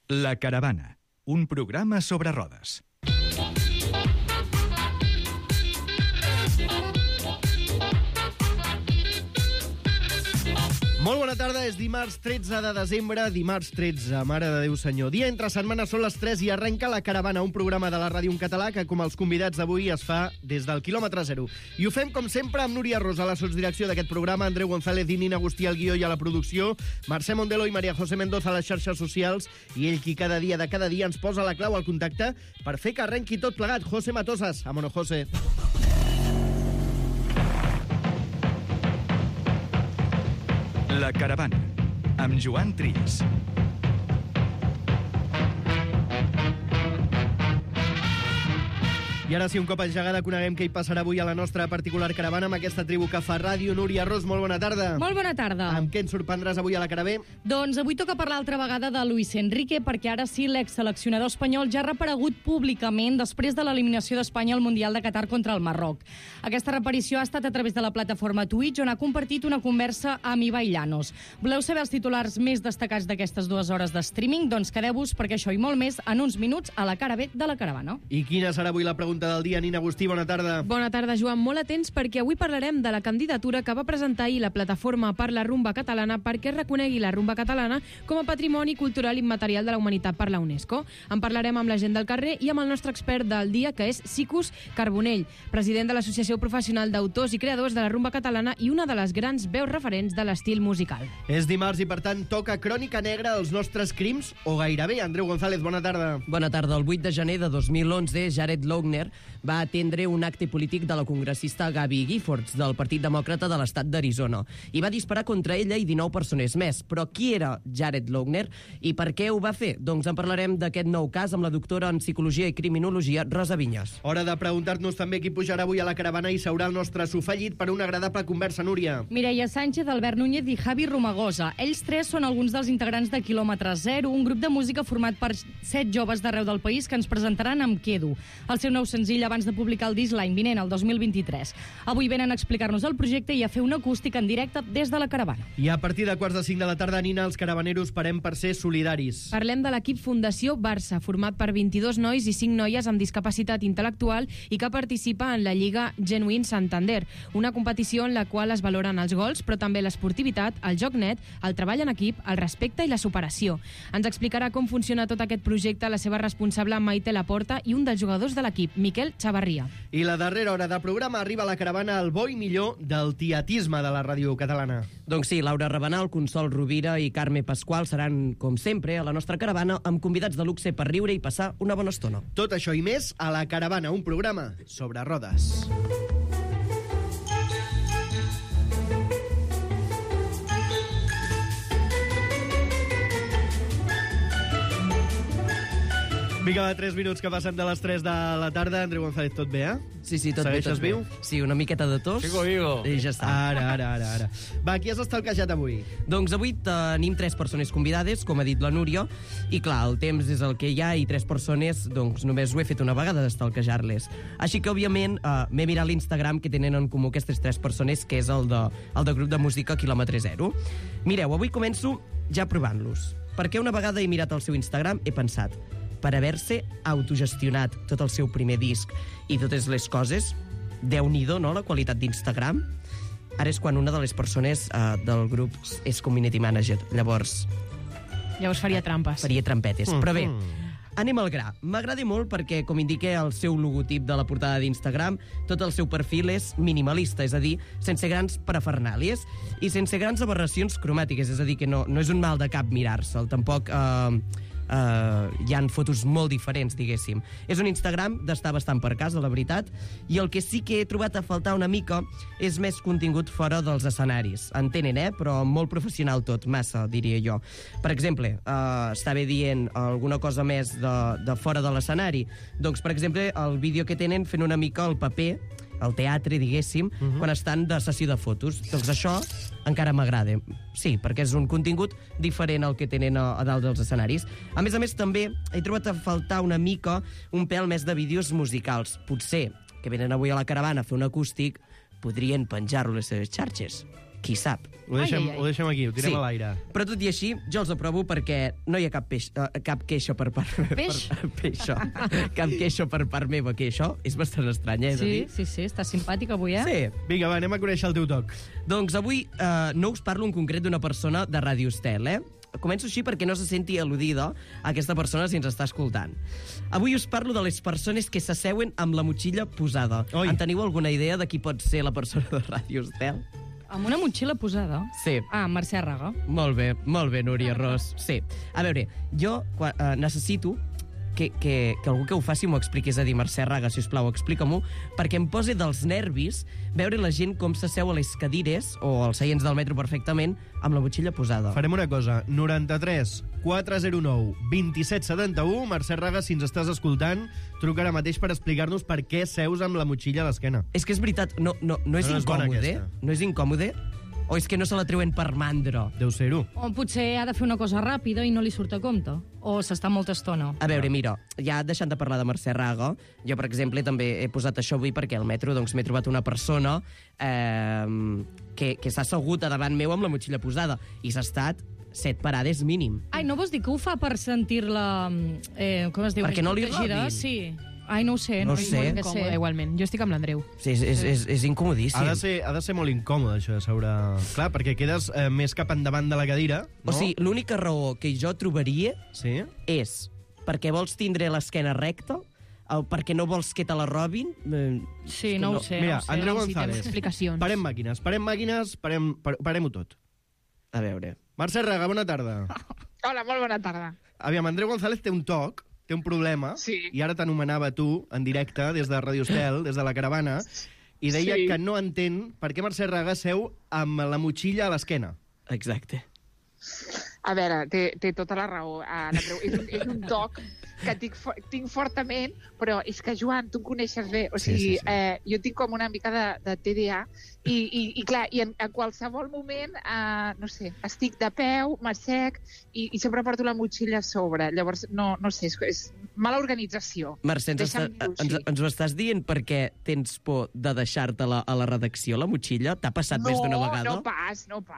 La Caravana, un programa sobre rodes. Molt bona tarda, és dimarts 13 de desembre, dimarts 13, Mare de Déu Senyor. Dia entre setmana, són les 3 i arrenca La Caravana, un programa de la ràdio en català que, com els convidats d'avui, es fa des del quilòmetre zero. I ho fem, com sempre, amb Núria Rosa, a la sotsdirecció d'aquest programa, Andreu González i Nina Agustí al guió i a la producció, Mercè Mondelo i María José Mendoza a les xarxes socials, i ell qui cada dia ens posa la clau al contacte per fer que arrenqui tot plegat. José Matosas. Vámonos, José. La Caravana, amb Joan Trills. I ara sí, un cop engegada, coneguem què hi passarà avui a la nostra particular caravana amb aquesta tribu que fa ràdio. Núria Ros, molt bona tarda. Molt bona tarda. Amb què ens sorprendràs avui a la Caravé? Doncs avui toca parlar altra vegada de Luis Enrique, perquè ara sí, l'exseleccionador espanyol ja ha reaparegut públicament després de l'eliminació d'Espanya al Mundial de Qatar contra el Marroc. Aquesta reaparició ha estat a través de la plataforma Twitch, on ha compartit una conversa amb Ibai Llanos. Voleu saber els titulars més destacats d'aquestes 2 hores de streaming? Doncs quedeu-vos, perquè això i molt més en uns minuts a la cara B de la caravana. I quina serà avui la pregunta del dia? Nina Agustí, bona tarda. Bona tarda, Joan. Molt atents perquè avui parlarem de la candidatura que va presentar ahir la plataforma per la rumba catalana perquè reconegui la rumba catalana com a patrimoni cultural immaterial de la humanitat per la UNESCO. En parlarem amb la gent del carrer i amb el nostre expert del dia, que és Sicus Carbonell, president de l'Associació Professional d'Autors i Creadors de la Rumba Catalana i una de les grans veus referents de l'estil musical. És dimarts i, per tant, toca Crònica Negra dels nostres crims, o gairebé. Andreu González, bona tarda. Bona tarda. El 8 de gener de 2011, Jared Loughner va atendre un acte polític de la congressista Gabby Giffords del Partit Demòcrata de l'estat d'Arizona i va disparar contra ella i 19 persones més. Però qui era Jared Loughner i per què ho va fer? Doncs en parlarem d'aquest nou cas amb la doctora en Psicologia i Criminologia, Rosa Vinyes. Hora de preguntar-nos també qui pujarà avui a la caravana i seurà el nostre sofallit per una agradable conversa, Núria. Mireia Sánchez, Albert Núñez i Javi Romagosa. Ells 3 són alguns dels integrants de Quilòmetre Zero, un grup de música format per 7 joves d'arreu del país que ens presentaran Em Quedo, el seu nou senzill abans de publicar el disc l'any vinent, el 2023. Avui venen a explicar-nos el projecte i a fer un acústic en directe des de la caravana. I a partir de 4:45 de la tarda, Nina, els caravaneros parem per ser solidaris. Parlem de l'equip Fundació Barça, format per 22 nois i 5 noies amb discapacitat intel·lectual i que participa en la Lliga Genuïn Santander, una competició en la qual es valoren els gols, però també l'esportivitat, el joc net, el treball en equip, el respecte i la superació. Ens explicarà com funciona tot aquest projecte la seva responsable Maite Laporta i un dels jugadors de l'equip, Miquel Chavarria. I la darrera hora de programa arriba a la caravana el bo i millor del tietisme de la ràdio catalana. Doncs sí, Laura Rabanal, Consol Rovira i Carme Pasqual seran, com sempre, a la nostra caravana amb convidats de luxe per riure i passar una bona estona. Tot això i més a la caravana, un programa sobre rodes. Vinga, va, 3 minuts que passen de les 3 de la tarda. Andreu González, tot bé, Sí, tot bé. Segueixes viu? Sí, una miqueta de tos. Vigo. I ja està. Ara. Va, qui has estalquejat avui? Doncs avui tenim 3 persones convidades, com ha dit la Núria, i clar, el temps és el que hi ha i 3 persones, doncs només ho he fet una vegada d'estalquejar-les. Així que, òbviament, m'he mirat l'Instagram que tenen en comú aquestes 3 persones, que és el de grup de música Quilòmetre Zero. Mireu, avui començo ja provant-los. Perquè una vegada he mirat el seu Instagram, he pensat, per haver-se autogestionat tot el seu primer disc i totes les coses, Déu-n'hi-do, no?, la qualitat d'Instagram. Ara és quan una de les persones del grup és community manager. Llavors, Llavors faria trampes. faria trampetes. Però bé, anem al gra. M'agrada molt perquè, com indica el seu logotip de la portada d'Instagram, tot el seu perfil és minimalista, és a dir, sense grans parafernàlies i sense grans aberracions cromàtiques, és a dir, que no és un mal de cap mirar-se'l. Tampoc hi han fotos molt diferents, diguéssim. És un Instagram d'estar bastant per casa, la veritat, i el que sí que he trobat a faltar una mica és més contingut fora dels escenaris. En tenen, però molt professional tot, massa, diria jo. Per exemple, estava dient alguna cosa més de fora de l'escenari. Doncs, per exemple, el vídeo que tenen fent una mica el paper, el teatre, diguéssim, quan estan de sessió de fotos. Doncs això encara m'agrada. Sí, perquè és un contingut diferent al que tenen a dalt dels escenaris. A més, també he trobat a faltar una mica un pèl més de vídeos musicals. Potser, que venen avui a la caravana a fer un acústic, podrien penjar-ho a les seves xarxes. Qui sap? Ho deixem aquí, ho tirem a l'aire. Però tot i així, jo els aprovo perquè no hi ha cap queixa per part meva. Cap queixa per part meva, que això és bastant estrany, he de dir. Sí, està simpàtic avui, Sí. Vinga, va, anem a conèixer el teu toc. Doncs avui no us parlo en concret d'una persona de Ràdio Estel, Començo així perquè no se senti al·ludida aquesta persona si ens està escoltant. Avui us parlo de les persones que s'asseuen amb la motxilla posada. Oi. En teniu alguna idea de qui pot ser la persona de Ràdio Estel? Amb una motxilla posada? Sí. Mercè Raga. Molt bé, Núria Ros. Sí. A veure, jo necessito que algú que ho faci m'ho expliqui. És a dir, Mercè Raga, sisplau, explica-m'ho, perquè em posa dels nervis veure la gent com s'asseu a les cadires o als seients del metro perfectament amb la motxilla posada. Farem una cosa, 93 409 2771. Mercè Raga, si ens estàs escoltant, truca ara mateix per explicar-nos per què seus amb la motxilla a l'esquena. És que és veritat, no és No és bona incòmode? aquesta. No és incòmode? O és que no se la treuen per mandra? Deu ser-ho. O potser ha de fer una cosa ràpida i no li surt a compte. O s'està molta estona. A veure, mira, ja deixant de parlar de Mercè Raga, jo, per exemple, també he posat això avui perquè al metro m'he trobat una persona que s'ha assegut a davant meu amb la motxilla posada i s'ha estat 7 parades mínim. Ai, no vols dir que ho fa per sentir-la... com es diu? Perquè no li protegida? robin. Sí. Ai, no ho sé. No ho sé. que Incòmode, igualment. Jo estic amb l'Andreu. Sí, és incomodíssim. Ha de ser molt incòmode, això de seure... Clar, perquè quedes més cap endavant de la cadira, no? O sigui, l'única raó que jo trobaria Sí? és perquè vols tindre l'esquena recta o perquè no vols que te la robin. Sí, no ho sé. Mira, no ho sé. Andreu Necessitem González, explicacions. parem-ho tot. A veure. Mercè Raga, bona tarda. Hola, molt bona tarda. Aviam, Andreu González té un toc, té un problema, Sí. i ara t'anomenava tu, en directe, des de Ràdio Estel, des de la caravana, i deia Sí. que no entén per què Mercè Raga seu amb la motxilla a l'esquena. Exacte. A veure, té tota la raó. L'Andreu. És un toc que tinc fortament, però és que, Joan, tu em coneixes bé. O sigui, jo tinc com una mica de TDA i clar, i en qualsevol moment, no sé, estic de peu, m'assec i sempre porto la motxilla a sobre. Llavors, no sé, és mala organització. Mercè, Deixa'm dir-ho així. ens ho estàs dient perquè tens por de deixar-te-la a la redacció, la motxilla? T'ha passat més d'una vegada? No pas. No.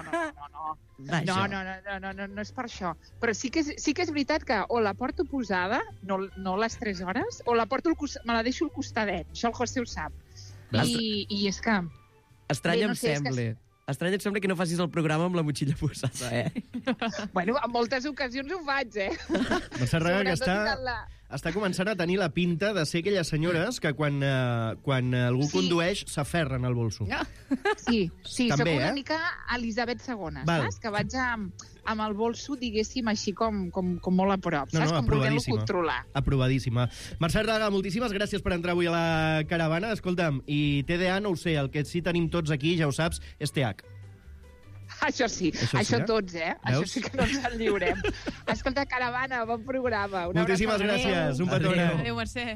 Vaja. No és per això. Però sí que és veritat que o la porto posada, no les 3 hores, o la porto me la deixo al costadet. Això el José ho sap. I és que... Estrany Bé, em no sé, és que- sembla. Estrany em sembla que no facis el programa amb la motxilla posada, Bueno, en moltes ocasions ho faig, Mercè Raga, que Sobretot està començant a tenir la pinta de ser aquelles senyores que quan algú Sí. condueix s'aferren al bolso. Sí, També, soc una eh? mica Elisabet II, Val. saps? Que vaig amb el bolso, diguéssim, així com molt a prop, saps? Com volent-lo controlar. Aprovadíssima. Mercè Raga, moltíssimes gràcies per entrar avui a la caravana. Escolta'm, i TDA no ho sé, el que sí tenim tots aquí, ja ho saps, és TH. Això sí, Això tots, Això Veus? sí que no ens en lliurem. Escolta, caravana, bon programa. Una Moltíssimes abraçada. gràcies, un petó. Adéu. Adéu, Mercè.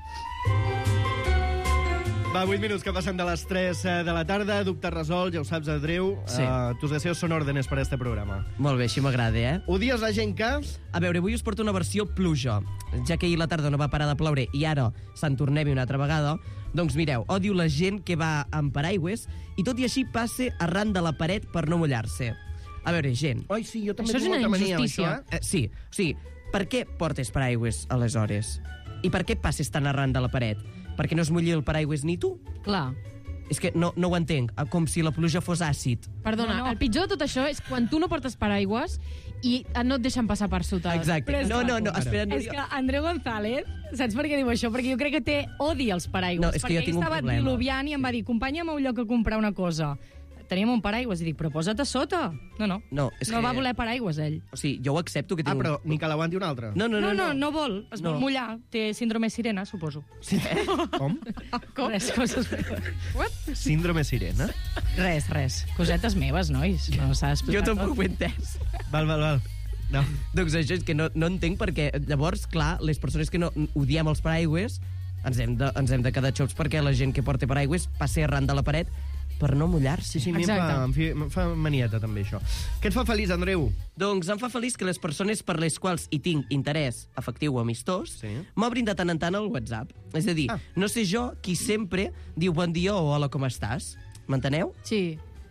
Va, 8 minuts que passen de les 3 de la tarda, dubte resolt, ja ho saps, Andreu. Sí. Tus deseos son órdenes per a este programa. Molt bé, així m'agrada, Odies la gent que... A veure, avui us porto una versió pluja. Ja que ahir la tarda no va parar de ploure i ara se'n tornem una altra vegada, doncs mireu, odio la gent que va amb paraigües i tot i així passa arran de la paret per no mullar-se. A veure, gent... Ai, sí, jo també Això és tinc una molta mania amb injustícia. això, Sí, o sigui, per què portes paraigües aleshores? I per què passes tan arran de la paret? Perquè no es mulli el paraigües ni tu? Clar. És que no ho entenc, com si la pluja fos àcid. Perdona, No. el pitjor de tot això és quan tu no portes paraigües i no et deixen passar per sota. Exacte. Però és No, que- espera, És Núria. que Andreu González, saps per què diu això? Perquè jo crec que té odi als paraigües. No, és que jo perquè tinc un ell estava problema. diluviant i em va dir, acompanya'm a un lloc a comprar una cosa. Teníem un paraigües i dic, però posa't a sota. No. No, és no que- va voler paraigües, ell. O sigui, jo ho accepto que tinc però ni que l'aguanti un altre. No vol. Es vol No. mullar. Té síndrome sirena, suposo. Com? Com? Res, coses Síndrome sirena? Res. Cosetes meves, nois. No s'ha Jo d'explicar tampoc tot. ho he entès. Val. No. Doncs això és que no entenc perquè, llavors, clar, les persones que no odiem els paraigües ens hem de quedar xops perquè la gent que porta paraigües passi arran de la paret per no mullar-se. Sí, a mi em fa manieta també això. Què et fa feliç, Andreu? Doncs em fa feliç que les persones per les quals hi tinc interès afectiu o amistós Sí. m'obrin de tant en tant el WhatsApp. És a dir, no sé jo qui sempre diu bon dia o hola, com estàs? M'enteneu? Sí.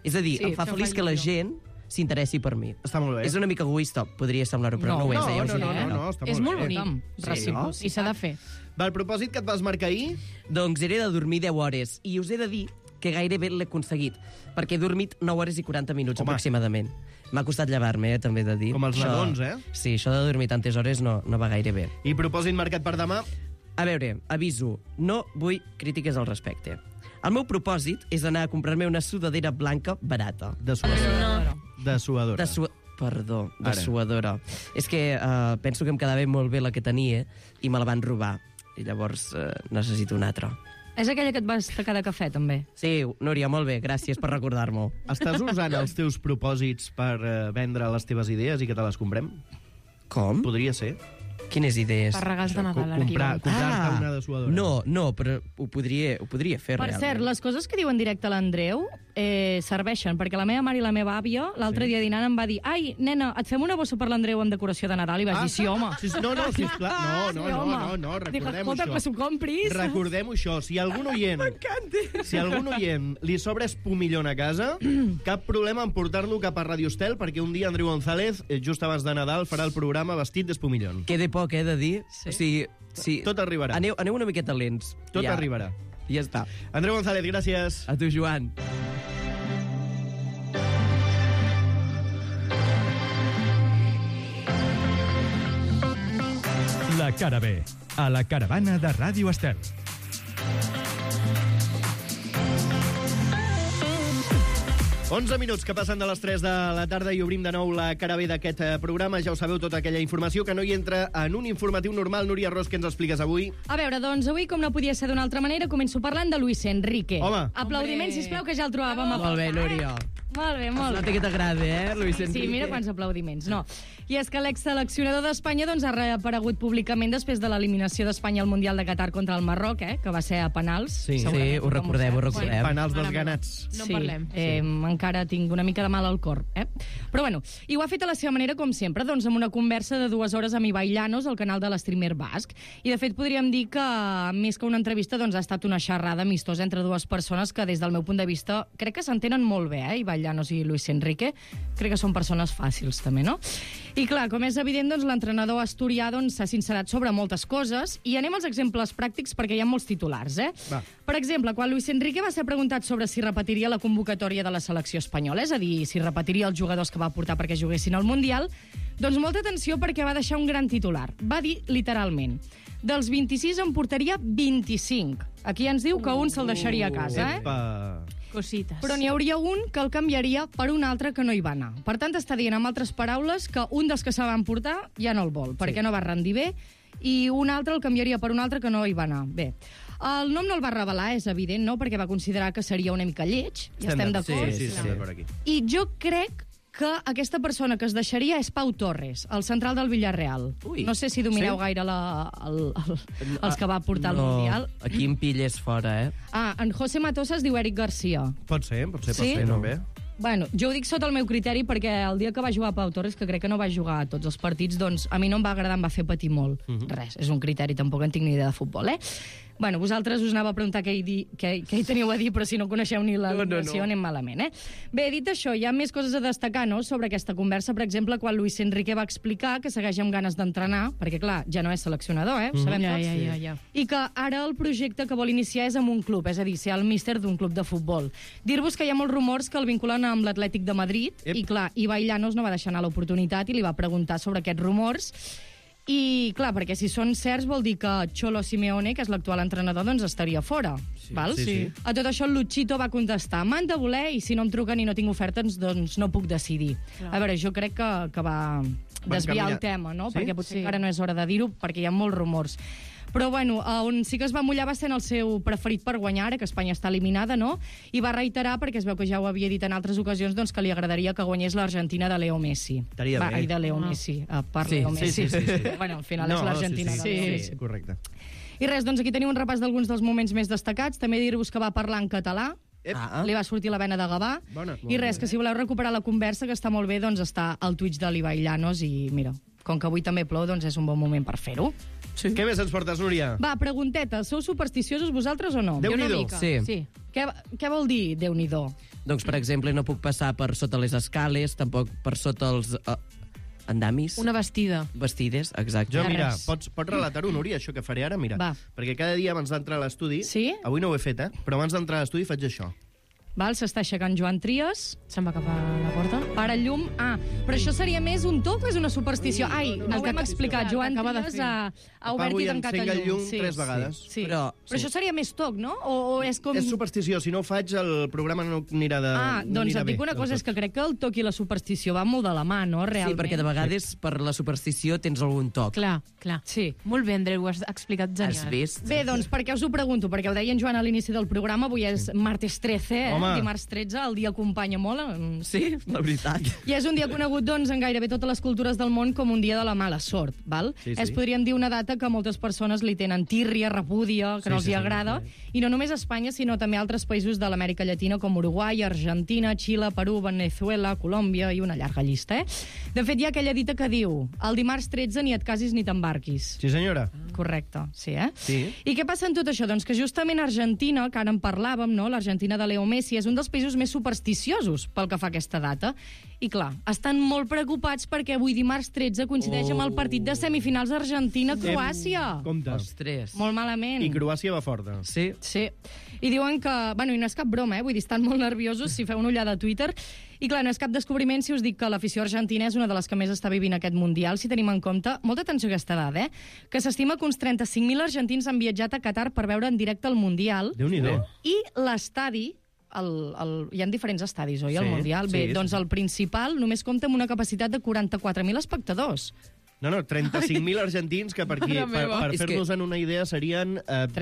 És a dir, Sí, em fa això feliç fa que la il·lusió. gent s'interessi per mi. Està molt bé. És una mica egoista, podria semblar-ho, però no ho és. no, ja us ho no, dic, no, està És molt bé. bonic. Recíproc. I s'ha de fer. Va, el propòsit que et vas marcar ahir... Doncs era de dormir 10 hores, i us he de dir que gairebé l'he aconseguit, perquè he dormit 9 hores i 40 minuts Home. aproximadament. M'ha costat llevar-me, també he de dir. Com els nadons, eh? Sí, això de dormir tantes hores no va gaire bé. I propòsit marcat per demà... A veure, aviso, no vull crítiques al respecte. El meu propòsit és anar a comprar-me una sudadera blanca barata. De suadora. De suadora. Perdó, de Ara. suadora. És que penso que em quedava molt bé la que tenia i me la van robar. I llavors necessito una altra. És aquella que et vas tacar de cafè, també? Sí, Núria, molt bé, gràcies per recordar-m'ho. Estàs usant els teus propòsits per vendre les teves idees i que te les comprem? Com? Podria ser. Quines idees? Per regals de Nadal. ara Comprar-te una de suadora. No, però ho podria fer, Per realment. cert, les coses que diu en directe l'Andreu serveixen, perquè la meva mare i la meva àvia l'altre dia dinant em va dir ai, nena, et fem una bossa per l'Andreu amb decoració de Nadal? I vaig dir, sí, home. No, sisplar. No, Dic, recordem-ho escolta, que això. s'ho compris. Recordem-ho això. Si algun oient... Si algun oient li sobra espumillón a casa, cap problema en portar-lo cap a Radio Estel, perquè un dia Andreu González, just abans de Nadal, farà el programa vestit d'espumillón. Queda poc, de dir. Sí. O sigui, sí. Tot arribarà. Aneu una miqueta lents. Tot arribarà. Ja està. Andreu González, gràcies. A tu, Joan. La cara B, a la caravana de Ràdio Estel. Onze minuts que passen de les 3 de la tarda i obrim de nou la cara B d'aquest programa. Ja ho sabeu, tota aquella informació que no hi entra en un informatiu normal. Núria Ros, què ens expliques avui? A veure, doncs avui, com no podia ser d'una altra manera, començo parlant de Luis Enrique. Home. Aplaudiments, sisplau, que ja el trobàvem a Molt bé, faltar. Núria. Molt bé, Es molt nota bé. que t'agrada, Luis Enrique? Sí, mira quants aplaudiments. No. I és que l'ex-seleccionador d'Espanya doncs, ha reaparegut públicament després de l'eliminació d'Espanya al Mundial de Qatar contra el Marroc, que va ser a penals. Sí. Segurament Sí, ho tothom recordem, ho sap. recordem. Penals dels Mare meva. ganats. No en parlem. Encara tinc una mica de mal al cor. Però bueno, i ho ha fet a la seva manera, com sempre, doncs amb una conversa de 2 hores amb Ibai Llanos, al canal de l'Streamer Basc. I, de fet, podríem dir que, més que una entrevista, doncs, ha estat una xerrada amistosa entre dues persones que, des del meu punt de vista, crec que s'entenen molt bé, Ibai Llanos i Luis Enrique. Crec que són persones fàcils, també, no? I, clar, com és evident, doncs, l'entrenador asturià s'ha sincerat sobre moltes coses i anem als exemples pràctics perquè hi ha molts titulars, Va. Per exemple, quan Luis Enrique va ser preguntat sobre si repetiria la convocatòria de la selecció espanyola, és a dir, si repetiria els jugadors que va portar perquè juguessin al Mundial, doncs molta atenció perquè va deixar un gran titular. Va dir, literalment, dels 26 en portaria 25. Aquí ens diu que un se'l deixaria a casa, Epa. Cosites. Però n'hi hauria un que el canviaria per un altre que no hi va anar. Per tant, està dient, amb altres paraules, que un dels que se van portar ja no el vol, perquè no va rendir bé, i un altre el canviaria per un altre que no hi va anar. Bé, el nom no el va revelar, és evident, no?, perquè va considerar que seria una mica lleig, i estem d'acord. Sí, estem d'acord aquí. I jo crec que aquesta persona que es deixaria és Pau Torres, el central del Villarreal. Ui. No sé si domineu Sí? gaire els que va portar al Mundial. Aquí em pilles fora, En José Matosa es diu Eric Garcia. Pot ser, Sí? no bé. Bueno, jo ho dic sota el meu criteri perquè el dia que va jugar Pau Torres, que crec que no va jugar a tots els partits, doncs a mi no em va agradar, em va fer patir molt. Res, és un criteri, tampoc en tinc ni idea de futbol, Bueno, vosaltres us anava a preguntar què hi teniu a dir, però si no coneixeu ni l'eliminació anem malament, Bé, dit això, hi ha més coses a destacar, no?, sobre aquesta conversa. Per exemple, quan Luis Enrique va explicar que segueix amb ganes d'entrenar, perquè, clar, ja no és seleccionador, ho sabem tots. Ja. I que ara el projecte que vol iniciar és amb un club, és a dir, ser el míster d'un club de futbol. Dir-vos que hi ha molts rumors que el vinculen amb l'Atlètic de Madrid, i clar, Ibai Llanos no va deixar anar l'oportunitat i li va preguntar sobre aquests rumors. I, clar, perquè si són certs vol dir que Cholo Simeone, que és l'actual entrenador, doncs estaria fora. Val? sí. A tot això el Luchito va contestar: m'han de voler i si no em truquen i no tinc ofertes, doncs no puc decidir. A veure, jo crec que va desviar el tema, no? Sí? Perquè potser encara no és hora de dir-ho, perquè hi ha molts rumors. Però, bueno, on sí que es va mullar va ser en el seu preferit per guanyar, ara que Espanya està eliminada, no? I va reiterar, perquè es veu que ja ho havia dit en altres ocasions, doncs que li agradaria que guanyés l'Argentina de Leo Messi. Estaria bé. Ai, de Leo Messi, per Sí, Leo sí, Messi. sí. Bueno, al final és l'Argentina de Leo Messi. Sí, correcte. I res, doncs aquí teniu un repàs d'alguns dels moments més destacats. També dir-vos que va parlar en català, li va sortir la vena de Gavà. Bona. I res, que si voleu recuperar la conversa, que està molt bé, doncs està al Twitch de l'Ibai Llanos i, mira, com que avui també plou, doncs és un bon moment per fer-ho. Què més ens portes, Núria? Va, pregunteta, sou supersticiosos vosaltres o no? Déu-n'hi-do. Una mica. Sí. Sí. Què vol dir Déu-n'hi-do? Doncs, per exemple, no puc passar per sota les escales, tampoc per sota els andamis. Una vestida. Vestides, exacte. Jo, Ja mira, res. pots relatar-ho, Núria, això que faré ara? Mira, Va. perquè cada dia abans d'entrar a l'estudi... Sí? Avui no ho he fet, però abans d'entrar a l'estudi faig això. Val, s'està aixecant Joan Trias. Se'n va cap a la porta. Para el llum... Ah, però això seria més un toc o és una superstició? Ai, no ho hem explicat. Joan acaba de Trias fer. ha obert Apago i i tancat encenc el el llum 3 vegades. Sí. Però- Però això seria més toc, no? O és com... És superstició, si no ho faig el programa no anirà de... Ah, no doncs anirà et dic bé una del cosa, tot. és que crec que el toc i la superstició van molt de la mà, no? Sí, Realment. perquè de vegades per la superstició tens algun toc. Clar. Sí. Molt bé, Andreu, ho has explicat Has genial. vist? Bé, doncs, per què us ho pregunto? Perquè ho deia en Joan a l'inici del programa, avui és martes 13, Home. dimarts 13, el dia acompanya molt. Sí, la veritat. I és un dia conegut, doncs, en gairebé totes les cultures del món com un dia de la mala sort, val? Sí, sí. És, podríem dir, una data que moltes persones li tenen tírria, repúdia, que no els hi agrada, i no només a Espanya, sinó també a altres països de l'Amèrica Llatina, com Uruguai, Argentina, Xile, Perú, Venezuela, Colòmbia i una llarga llista, eh? De fet, hi ha aquella dita que diu el dimarts 13 ni et casis ni t'embarquis. Sí, senyora. Correcte, sí, eh? Sí. I què passa en tot això? Doncs que justament Argentina, que ara en parlàvem, no? L'Argentina de Leo Messi, és un dels països més supersticiosos pel que fa a aquesta data. I clar, estan molt preocupats perquè avui dimarts 13 coincideix amb el partit de semifinals Argentina-Croàcia. Compte. Ostres. Molt malament. I Croàcia va forta. Sí. Sí. I diuen que... Bueno, i no és cap broma, vull dir, estan molt nerviosos si feu una ullada a Twitter. I clar, no és cap descobriment si us dic que l'afició argentina és una de les que més està vivint aquest Mundial, si tenim en compte, molta atenció a aquesta dada, que s'estima que uns 35.000 argentins han viatjat a Qatar per veure en directe el Mundial. Déu-n'hi-do. I l'estadi, hi ha diferents estadis, oi, al Sí, Mundial? sí, Bé, sí, doncs sí. el principal només compta amb una capacitat de 44.000 espectadors. No, 35.000 argentins que per Mare meva. per És que- fer-nos en una idea serien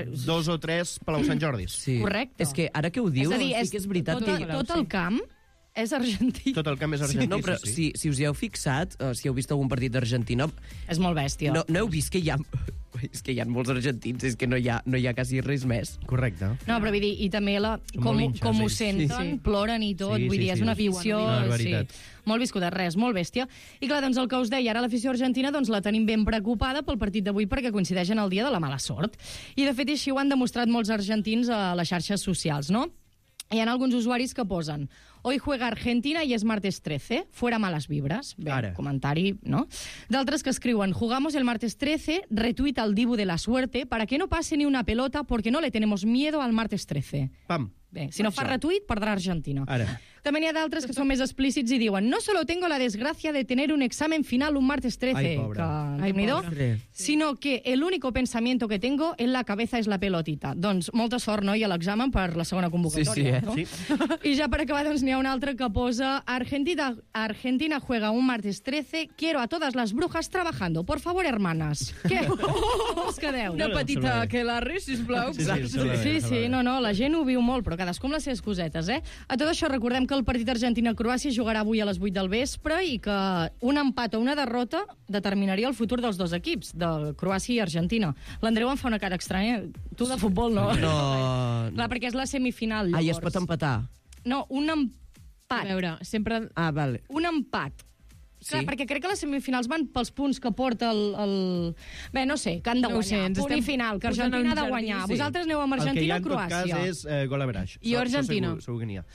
2 o 3 Palau Sant Jordis. Sí. Correcte. És que ara que ho dius, és a dir, sí que és veritat tot, que... tot el camp és argentí. Tot el camp és argentí, No, però sí. si us hi heu fixat, si heu vist algun partit d'Argentina, És molt bèstia. no heu vist que hi ha... És que hi ha molts argentins, és que no hi ha quasi res més. Correcte. No, però vull dir, i també Són com, molt hinxes, com ho ells. senten, Sí. ploren i tot, Sí, vull sí, dir, és sí. una afició... Una barbaritat. Molt viscuda, res, molt bèstia. I clar, doncs el que us deia, ara l'afició argentina doncs la tenim ben preocupada pel partit d'avui perquè coincideix en el dia de la mala sort. I de fet així ho han demostrat molts argentins a les xarxes socials, no? Hi ha alguns usuaris que posen hoy juega Argentina y es martes 13, fuera malas vibras. Bé, Ara. comentari, no? D'altres que escriuen, jugamos el martes 13, retuita al Dibu de la Suerte, para que no pase ni una pelota porque no le tenemos miedo al martes 13. Pam. Bé, si no fa retuit, perdrà Argentina. Ara. També n'hi ha d'altres que són més explícits i diuen no solo tengo la desgracia de tener un examen final un martes 13, Ai, pobre. que Déu-n'hi-do, pobre. sino que el único pensamiento que tengo en la cabeza es la pelotita. Doncs molta sort, noi, a l'examen per la segona convocatòria. Sí, no? Sí. I ja per acabar, doncs n'hi ha un altre que posa Argentina juega un martes 13, quiero a todas las brujas trabajando. Por favor, hermanas. Què? Us quedeu? Una No, petita sembla bé. aquelarre, sisplau. Sí, sí, sembla bé, Sí, sembla sí, bé. no, la gent ho viu molt, però cadascú amb les seves cosetes, eh? A tot això recordem que el partit Argentina-Croàcia jugarà avui a les 8 del vespre i que un empat o una derrota determinaria el futur dels dos equips, de Croàcia i Argentina. L'Andreu em fa una cara estranya. Tu de futbol, no? No... Clar, perquè és la semifinal, llavors. Ah, i es pot empatar. No, un A empat. veure, sempre... Ah, vale. Un empat. Sí. Clar, perquè crec que les semifinals van pels punts que porta el... Bé, no sé, que han de No ho guanyar. sé, ens Punt i estem final, que posant Argentina ha en de jardí, guanyar. sí. Vosaltres aneu amb El que hi ha Argentina o en tot cas Croàcia? és gol a Braix. I Argentina. Segur que n'hi ha.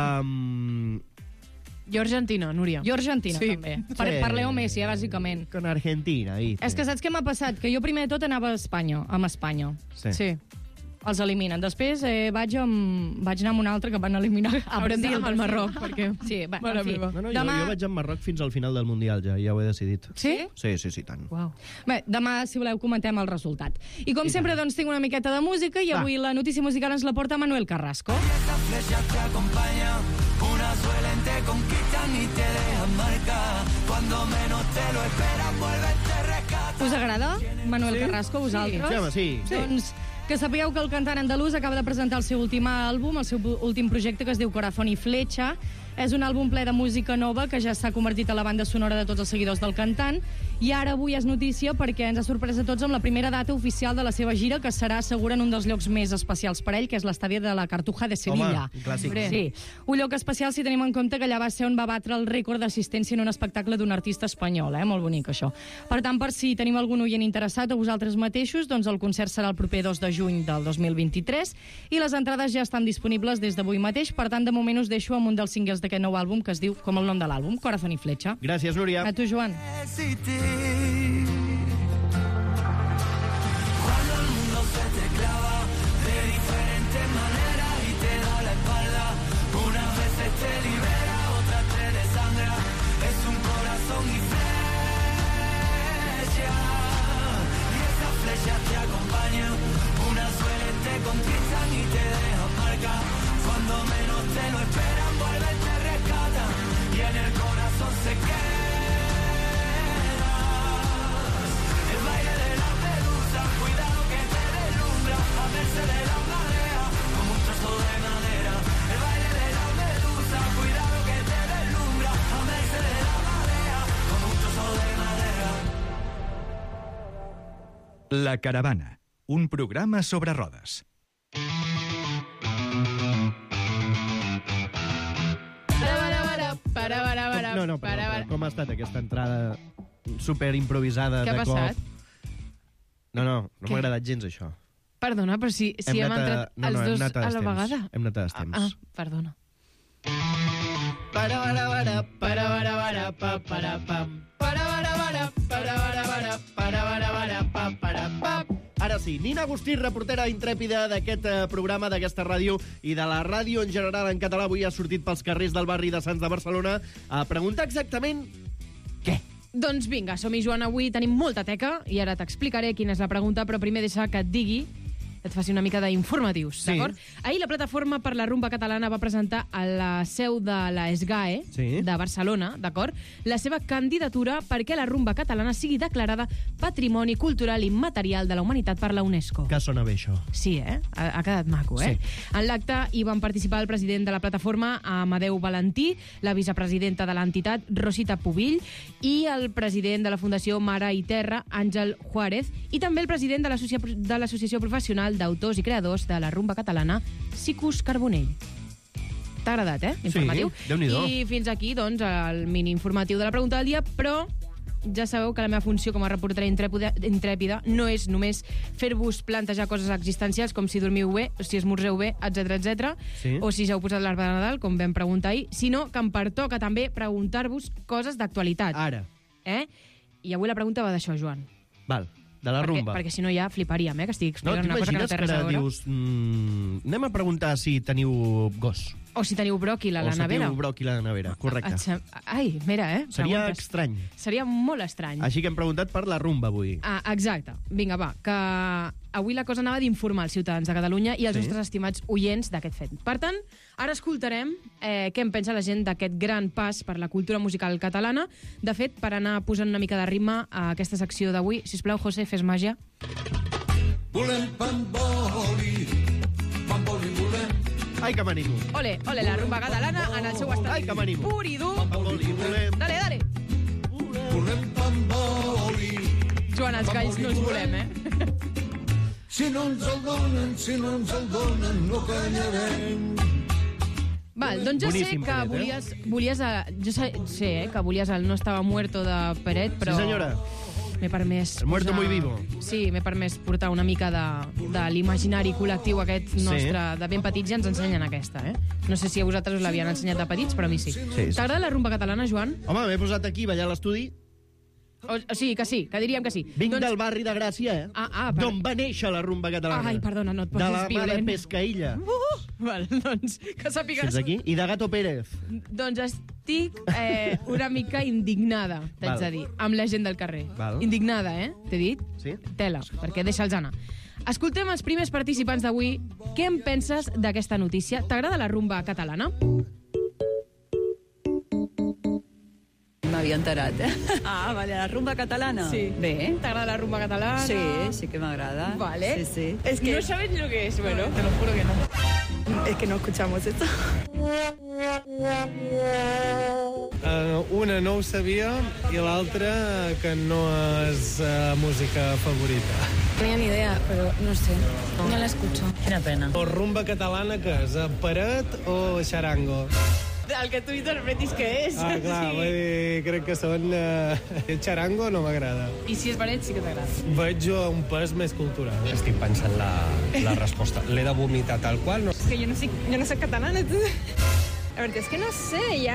Jo Argentina, Núria. Jo Argentina, Sí. també. Per Leo Messi, bàsicament. Con Argentina, ¿viste? És que saps què m'ha passat? Que jo primer de tot anava a Espanya, amb Espanya. Sí. Sí. Els eliminen. Després vaig anar amb un altre que van eliminar a Haurem Brasil. d'anar al Marroc, perquè... Sí, bé, Mare en fi. meva. No, no, Demà... jo vaig amb Marroc fins al final del Mundial, ja ho he decidit. Sí? Sí, tant. Uau. Bé, demà, si voleu, comentem el resultat. I com sempre, doncs, tinc una miqueta de música i Va. avui la notícia musical ens la porta Manuel Carrasco. Us agrada Manuel Carrasco, a vosaltres? Sí, home, sí. Doncs que sapigueu que el cantant andalús acaba de presentar el seu últim àlbum, el seu últim projecte, que es diu Corazón y Flecha. És un àlbum ple de música nova que ja s'ha convertit a la banda sonora de tots els seguidors del cantant, i ara avui és notícia perquè ens ha sorprès a tots amb la primera data oficial de la seva gira, que serà segura en un dels llocs més especials per ell, que és l'estadi de la Cartuja de Sevilla. Home, clàssic. Sí. Un lloc especial si tenim en compte que allà va ser on va batre el rècord d'assistència en un espectacle d'un artista espanyol, molt bonic això. Per tant, per si tenim algun oient interessat o vosaltres mateixos, doncs el concert serà el proper 2 de juny del 2023 i les entrades ja estan disponibles des d'avui mateix. Per tant, de moment us deixo amb un dels singles d'aquest nou àlbum que es diu com el nom de l'àlbum, Corazón y Flecha. Gràcies, Núria. A tu, Joan. La Caravana, un programa sobre rodes. No, però com ha estat aquesta entrada super improvisada de cop? Què ha passat? No m'ha agradat gens, això. Perdona, però si hem entrat els dos a la vegada. Hem anat a destemps. Perdona. Ara sí, Nina Agustí, reportera intrèpida d'aquest programa, d'aquesta ràdio i de la ràdio en general en català, avui ha sortit pels carrers del barri de Sants de Barcelona a preguntar exactament què. Doncs vinga, som-hi, Joan. Avui tenim molta teca i ara t'explicaré quina és la pregunta, però primer deixa que et digui, et faci una mica d'informatius, sí. D'acord? Ahir la Plataforma per la Rumba Catalana va presentar a la seu de la SGAE, sí, de Barcelona, d'acord? La seva candidatura perquè la rumba catalana sigui declarada Patrimoni Cultural Immaterial de la Humanitat per la UNESCO. Que sona bé, això. Sí, ha quedat maco, Sí. En l'acte hi van participar el president de la plataforma, Amadeu Valentí, la vicepresidenta de l'entitat, Rosita Pubill, i el president de la Fundació Mare i Terra, Àngel Juárez, i també el president de l'Associació Professional d'autors i creadors de la rumba catalana, Sicus Carbonell. T'ha agradat, informatiu? Sí, Déu-n'hi-do. I fins aquí, doncs, el mini informatiu de la pregunta del dia, però ja sabeu que la meva funció com a reportera intrèpida no és només fer-vos plantejar coses existencials com si dormiu bé, si esmorzeu bé, etc, sí, o si ja heu posat l'arbre de Nadal, com vam preguntar ahir, sinó que em pertoca també preguntar-vos coses d'actualitat. Ara. I avui la pregunta va d'això, Joan. Val, de la rumba. Perquè si no ja fliparíem, que estic explicant una cosa que no té res a veure. Dius, anem a preguntar si teniu gos. O si teniu bròquil a la nevera. O si teniu bròquil a la nevera, correcte. Ai, mira, Seria preguntes. estrany. Seria molt estrany. Així que hem preguntat per la rumba avui. Exacte. Vinga, va, que avui la cosa anava d'informar els ciutadans de Catalunya i els nostres estimats oients d'aquest fet. Per tant, ara escoltarem què en pensa la gent d'aquest gran pas per la cultura musical catalana. De fet, per anar posant una mica de ritme a aquesta secció d'avui, sisplau, José, fes màgia. Volem pamboli, pamboli volem. Ai, que m'animo. Ole, la rumba catalana en el seu estat Ai, que m'animo. pur i dur. Pamboli volem. Dale. Volem pamboli. Joan, els galls no els volem, Si no ens el donen, no callarem. Val, doncs ja sé Boníssim, que Peret, volies jo sé que volies el No estava muerto de Peret, però... Sí, senyora. M'he permès... El muerto muy vivo. Sí, m'he permès portar una mica de l'imaginari col·lectiu aquest nostre, de ben petits, ja ens ensenyen aquesta, No sé si a vosaltres us l'havien ensenyat de petits, però a mi sí. T'agrada la rumba catalana, Joan? Home, m'he posat aquí, ballar a l'estudi. O sigui, que sí, que diríem que sí. Vinc del barri de Gràcia, d'on va néixer la rumba catalana. Ai, perdona, no et posis violent. De la mare violent. Pescaïlla. Val, doncs, que sàpigues... Fins aquí? I de Gato Pérez. Doncs estic una mica indignada, t'haig de dir, amb la gent del carrer. Val. Indignada, t'he dit? Sí. Tela, perquè deixa'ls anar. Escoltem els primers participants d'avui. Què en penses d'aquesta notícia? T'agrada la rumba catalana? M'havia enterat, vale, la rumba catalana. Sí. Bé. ¿T'agrada la rumba catalana? Sí, sí que m'agrada. Vale. Sí. Es que no sabes lo que es, bueno, te lo juro que no. Es que no escuchamos esto. Una no ho sabia i l'altra que no és música favorita. No tenía ni idea, pero no sé. No la escucho. Quina pena. O rumba catalana, què és? Paret o xarango? El que tu interpretis que és. Ah, clar, vull dir, crec que són... El xarango no m'agrada. I si és paret, sí que t'agrada. Veig un pes més cultural. Estic pensant la resposta. L'he de vomitar tal qual? No? Es que yo no sé catalán, entonces... La verdad es que no sé, hi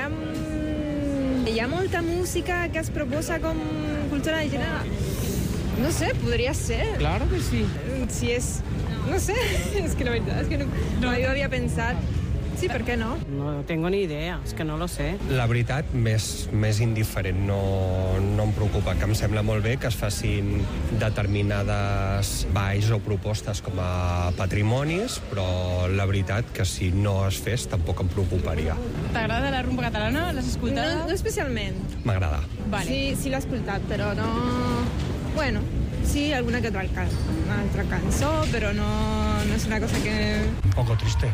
ha molta música que es proposa com cultura de gènere. No sé, podria ser. Claro que sí. Si és... No sé, es que la verdad es que no jo havia pensat... Sí, ¿por qué no? No tengo ni idea, es que no lo sé. La veritat, més indiferent. No em preocupa, que em sembla molt bé que es facin determinades balls o propostes com a patrimonis, però la veritat que si no es fes tampoc em preocuparia. T'agrada la rumba catalana? L'has escoltada? No especialment. M'agrada. Vale. Sí l'he escoltat, però no... Bueno, sí, alguna que una altra cançó, però no és una cosa que... Un poco triste.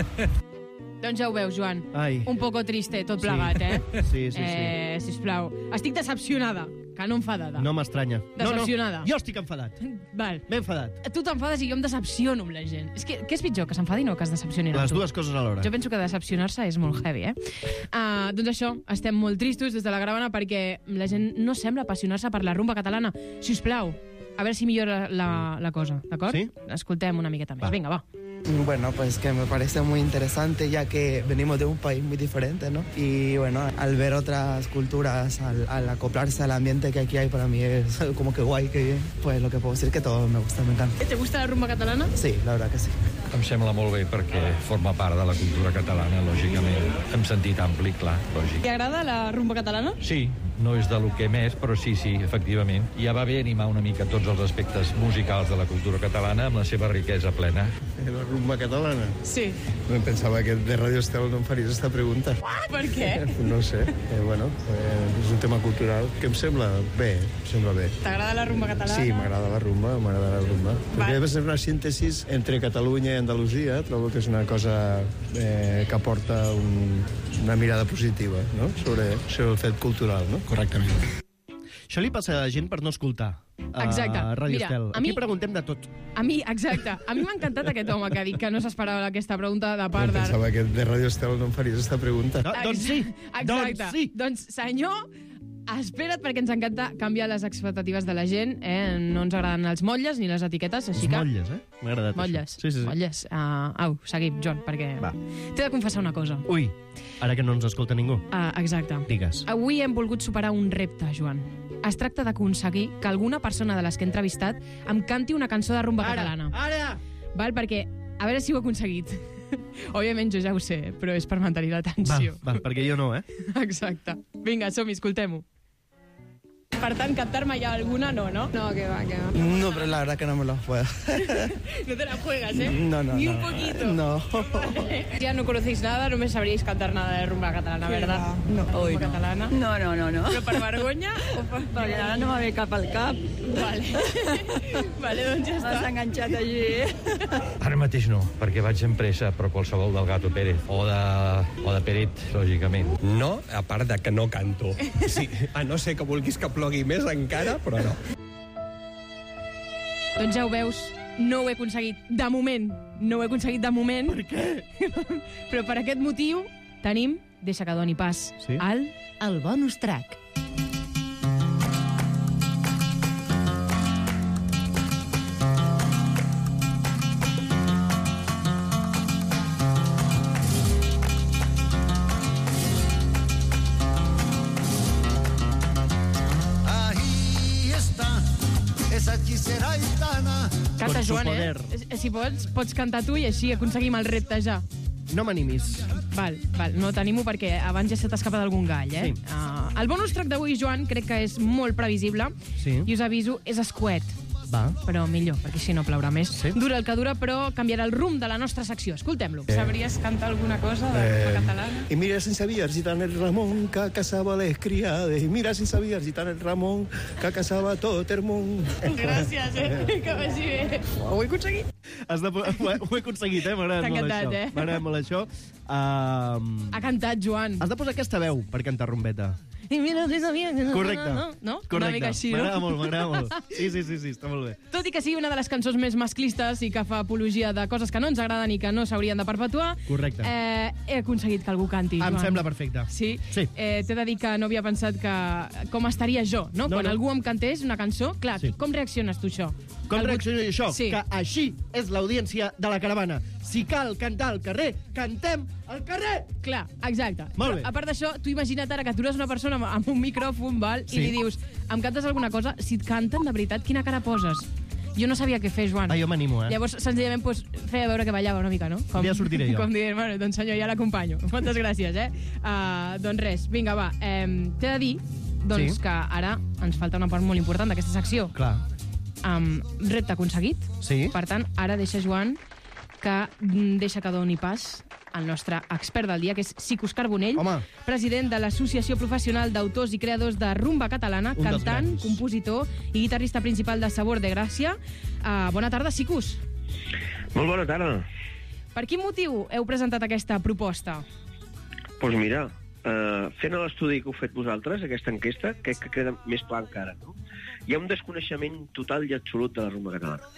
Doncs ja ho veus, Joan. Ai. Un poco triste, tot plegat, eh? Sí. Sisplau. Estic decepcionada, que no enfadada. No m'estranya. Decepcionada. No, jo estic enfadat. Val. M'he enfadat. Tu t'enfades i jo em decepciono amb la gent. És que, què és pitjor, que s'enfadin o que es decepcionin? Les dues coses alhora. Jo penso que decepcionar-se és molt heavy, doncs això, estem molt tristos des de la Caravana perquè la gent no sembla apassionar-se per la rumba catalana. Si us plau, a veure si millora la cosa, d'acord? Sí? Escoltem una miqueta més. Vinga, va. Bueno, pues que me parece muy interesante ya que venimos de un país muy diferente, ¿no? Y bueno, al ver otras culturas, al acoplarse al ambiente que aquí hay, para mí es como que guay, que pues lo que puedo decir que todo me gusta, me encanta. ¿Te gusta la rumba catalana? Sí, la verdad que sí. Em sembla molt bé perquè forma part de la cultura catalana, lògicament. En sentit ampli, clar, lògic. T'agrada la rumba catalana? Sí, no és de lo que més, però sí, efectivament. Ja va bé animar una mica tots els aspectes musicals de la cultura catalana amb la seva riquesa plena. La rumba catalana? Sí. No pensava que de Radio Estel no em faries aquesta pregunta. Per què? No sé, és un tema cultural que em sembla bé, T'agrada la rumba catalana? Sí, m'agrada la rumba. Perquè deve ser una síntesi entre Catalunya i Andalusia, trobo que és una cosa que aporta una mirada positiva, no?, sobre el fet cultural, no? Correctament. Això li passa a la gent per no escoltar Exacte. a Radio Mira, Estel. a mi- Aquí preguntem de tot. A mi, exacte. A mi m'ha encantat aquest home que ha dit que no s'esperava aquesta pregunta de part de... Pensava que de Radio Estel no em faries aquesta pregunta. No, doncs sí. Exacte. Doncs sí. Doncs, senyor, espera't, perquè ens encanta canviar les expectatives de la gent. No ens agraden els motlles ni les etiquetes, així Els que... motlles, M'ha agradat Motlles. això. Sí. Motlles. Au, seguim, Joan, perquè... Va. T'he de confessar una cosa. Ui, ara que no ens escolta ningú. Exacte. Digues. Avui hem volgut superar un repte, Joan. Es tracta d'aconseguir que alguna persona de les que he entrevistat em canti una cançó de rumba catalana. Ara! Val? Perquè, a veure si ho he aconseguit. Òbviament jo ja ho sé, però és per mantenir la tensió. Va, perquè jo no, Exacte. Vinga, som-hi, escoltem-ho. Per tant, cantar-me ja alguna, no? No, que va. No, pero la verdad que no me lo puedo. No te la juegas, ¿eh? No. Ni un poquito. No. Vale. Ya no conocéis nada, no me sabríais cantar nada de rumba catalana, ¿verdad? No. Ui, Rumba no. catalana. No. Però per vergonya o per... Perquè ara no va bé cap al cap. Vale. Vale, doncs ja està. M'has enganxat allí. Ara mateix no, perquè vaig en pressa, però qualsevol del Gato Pérez o de Peret, lògicament. No, a part de que no canto. Sí, a no ser que vulguis que plogui més encara, però no. Doncs ja ho veus, no ho he aconseguit. De moment, no ho he aconseguit de moment. Per què? Però per aquest motiu tenim, deixa que doni pas, Sí? el bonus track. Ahí está, esa hechicera gitana. Canta, Con su Joan, poder. Si pots cantar tu i així aconseguim el repte ja. No m'animis. Val, no t'animo perquè abans ja se t'escapa d'algun gall, eh? Sí. El bonus track d'avui, Joan, crec que és molt previsible Sí. i us aviso, és escuet. Va. Però millor, perquè així no plourà més. Sí? Dura el que dura, però canviarà el rumb de la nostra secció. Escoltem-lo. Sabries cantar alguna cosa de la catalana? Y mira sin saber gitano el Ramón, que casaba les criades. Y mira sin saber gitano el Ramón, que casaba tot el món. Gràcies, que vagi bé. Ho he aconseguit. Ho he aconseguit, m'agrada T'ha molt encantat, això. M'agrada molt això. Ha cantat, Joan. Has de posar aquesta veu per cantar rumbeta. I mira, si sabia... Correcte. No? Correcte. Una mica així, no? M'agrada molt. Sí, està molt bé. Tot i que sigui una de les cançons més masclistes i que fa apologia de coses que no ens agraden i que no s'haurien de perpetuar, Correcte. He aconseguit que algú canti, Joan. Em sembla perfecte. Sí? T'he de dir que no havia pensat com estaria jo, no? Quan algú em cantés una cançó, clar, com reacciones tu, això? Com reacciono jo això? Sí. Que així és l'audiència de la caravana. Si cal cantar al carrer, cantem al carrer! Clar, exacte. Molt bé. Però, a part d'això, tu imagina't ara que atures una persona amb un micròfon, val? Sí. I li dius, em cantes alguna cosa? Si et canten, de veritat, quina cara poses? Jo no sabia què fer, Joan. Jo m'animo, Llavors, senzillament, feia veure que ballava una mica, no? Ja sortiré jo. Com dient, bueno, doncs senyor, ja l'acompanyo. Moltes gràcies, doncs res, vinga, va. T'he de dir, doncs, que ara ens falta una part molt important d'aquesta secció. Clar. Repte aconseguit. Sí. Per tant, ara deixa, Joan, que deixa que doni pas al nostre expert del dia, que és Sicus Carbonell, president de l'Associació Professional d'Autors i Creadors de Rumba Catalana, cantant, compositor i guitarrista principal de Sabor de Gràcia. Bona tarda, Sicus. Molt bona tarda. Per quin motiu heu presentat aquesta proposta? Doncs mira, fent l'estudi que heu fet vosaltres, aquesta enquesta, crec que queda més clar encara, no? Hi ha un desconeixement total i absolut de la rumba catalana.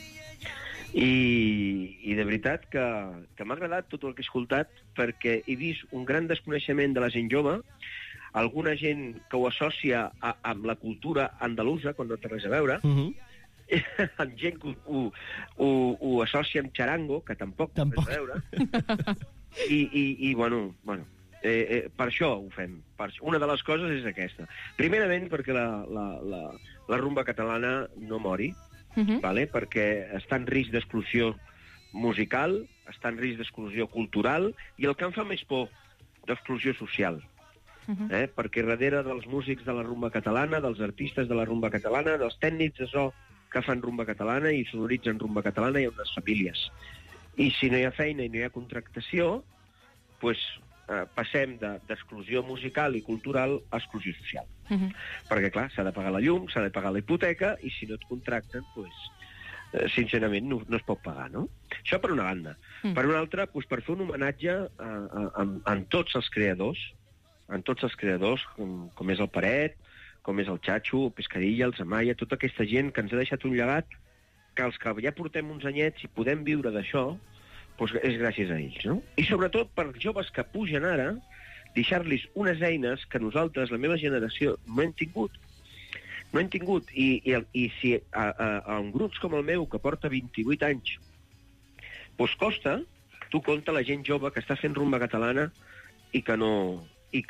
I de veritat que m'ha agradat tot el que he escoltat, perquè he vist un gran desconeixement de la gent jove, alguna gent que ho associa amb la cultura andalusa, quan no té res a veure, amb gent que ho associa amb xarango, que tampoc té res a veure, i bueno, per això ho fem. Una de les coses és aquesta. Primerament, perquè la rumba catalana no mori, perquè està en risc d'exclusió musical, està en risc d'exclusió cultural, i el que em fa més por, d'exclusió social. Perquè darrere dels músics de la rumba catalana, dels artistes de la rumba catalana, dels tècnics de so que fan rumba catalana i sonoritzen rumba catalana, hi ha unes famílies. I si no hi ha feina i no hi ha contractació, doncs passem d'exclusió musical i cultural a exclusió social. Perquè, clar, s'ha de pagar la llum, s'ha de pagar la hipoteca, i si no et contracten, doncs, sincerament, no es pot pagar, no? Això per una banda. Per una altra, doncs, per fer un homenatge a tots els creadors, com és el Paret, com és el Chacho, el Pescadilla, el Zamaya, tota aquesta gent que ens ha deixat un llegat, que els que ja portem uns anyets i podem viure d'això, doncs és gràcies a ells, no? I sobretot per als joves que pugen ara, deixar-los unes eines que nosaltres, la meva generació, no hem tingut. No hem tingut. I si en grups com el meu, que porta 28 anys, doncs costa, tu compta la gent jove que està fent rumba catalana i que no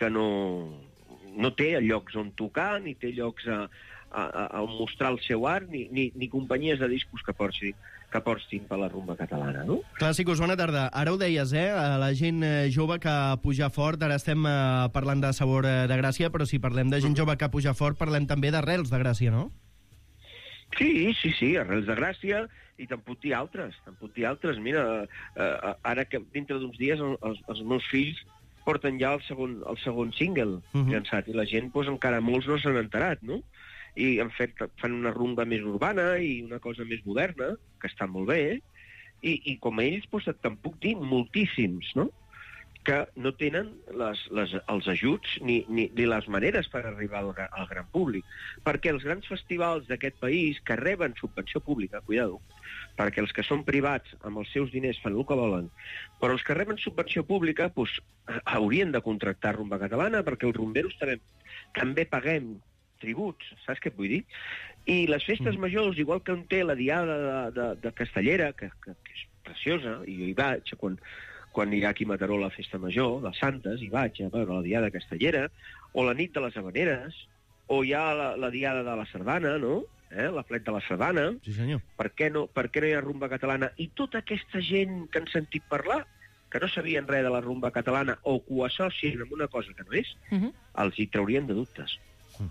té llocs on tocar, ni té llocs on mostrar el seu art, ni companyies de discos que portin per la rumba catalana, no? Clar, Sicus, bona tarda. Ara ho deies, a la gent jove que puja fort, ara estem parlant de Sabor de Gràcia, però si parlem de gent jove que puja fort, parlem també d'Arrels de Gràcia, no? Sí, Arrels de Gràcia, i te'n puc dir altres. Mira, ara que dintre d'uns dies els meus fills porten ja el segon single llançat, i la gent, doncs, encara molts no s'han enterat, no? I fan una rumba més urbana i una cosa més moderna, que està molt bé, i com a ells, doncs, te'n puc dir moltíssims, no? Que no tenen els ajuts ni les maneres per arribar al gran públic. Perquè els grans festivals d'aquest país que reben subvenció pública, cuidado, perquè els que són privats amb els seus diners fan el que volen, però els que reben subvenció pública doncs, haurien de contractar rumba catalana, perquè els rumberos també paguem tributs, saps què et vull dir? I les festes majors, igual que on té la diada de Castellera, que és preciosa, i jo hi vaig, quan hi ha aquí a Mataró la festa major, de Santes, hi vaig a veure la diada de Castellera, o la nit de les Havaneres, o hi ha la diada de la Sardana, no? La flet de la Sardana. Sí, senyor. Per què no hi ha rumba catalana? I tota aquesta gent que han sentit parlar, que no sabien res de la rumba catalana, o que ho associen amb una cosa que no és, els hi traurien de dubtes.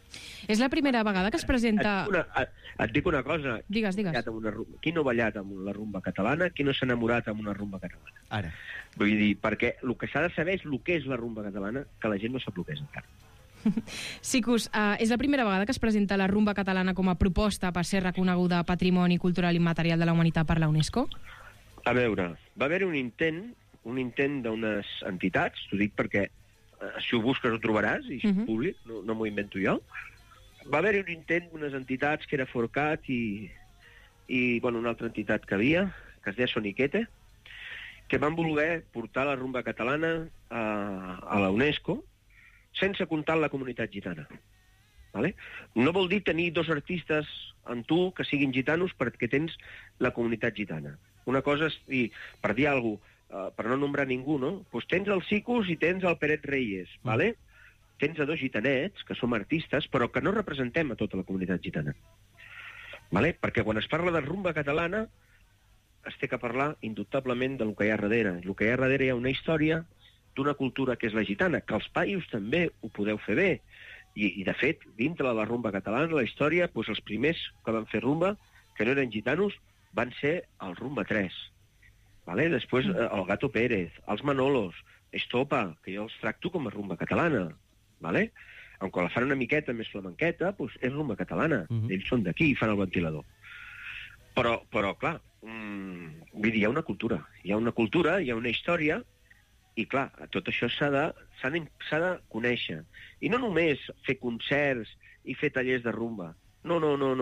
És la primera vegada que es presenta... Et dic una cosa. Digues. Qui no ha ballat amb la rumba catalana? Qui no s'ha enamorat amb una rumba catalana? Ara. Vull dir, perquè el que s'ha de saber és el que és la rumba catalana, que la gent no sap el que és encara. Sicus, és la primera vegada que es presenta la rumba catalana com a proposta per ser reconeguda Patrimoni Cultural Immaterial de la Humanitat per la UNESCO? A veure, va haver-hi un intent d'unes entitats, t'ho dic perquè si ho busques ho trobaràs, i és públic, no m'ho invento jo. Va haver-hi un intent d'unes entitats que era Forcat i una altra entitat que havia, que es deia Soniquete, que van voler portar la rumba catalana a la UNESCO sense comptar la comunitat gitana. Vale? No vol dir tenir dos artistes en tu que siguin gitanos perquè tens la comunitat gitana. Una cosa és dir, per dir alguna cosa, per no nombrar ningú, no? Pues tens el Sicus i tens el Peret Reyes, vale? Tens a dos gitanets, que som artistes, però que no representem a tota la comunitat gitana. Vale? Perquè quan es parla de rumba catalana es té que parlar indubtablement del que hi ha darrere. El que hi ha darrere hi ha una història d'una cultura que és la gitana, que els paios també ho podeu fer bé. I de fet, dintre de la rumba catalana, la història, doncs els primers que van fer rumba, que no eren gitanos, van ser el Rumba 3. Vale? Després el Gato Pérez, els Manolos, Estopa, que jo els tracto com a rumba catalana. Vale? Quan la fan una miqueta més flamenqueta, doncs és rumba catalana. Ells són d'aquí i fan el ventilador. Però clar, vull dir, hi ha una cultura, hi ha una història, i clar, tot això s'ha de conèixer. I no només fer concerts i fer tallers de rumba. No.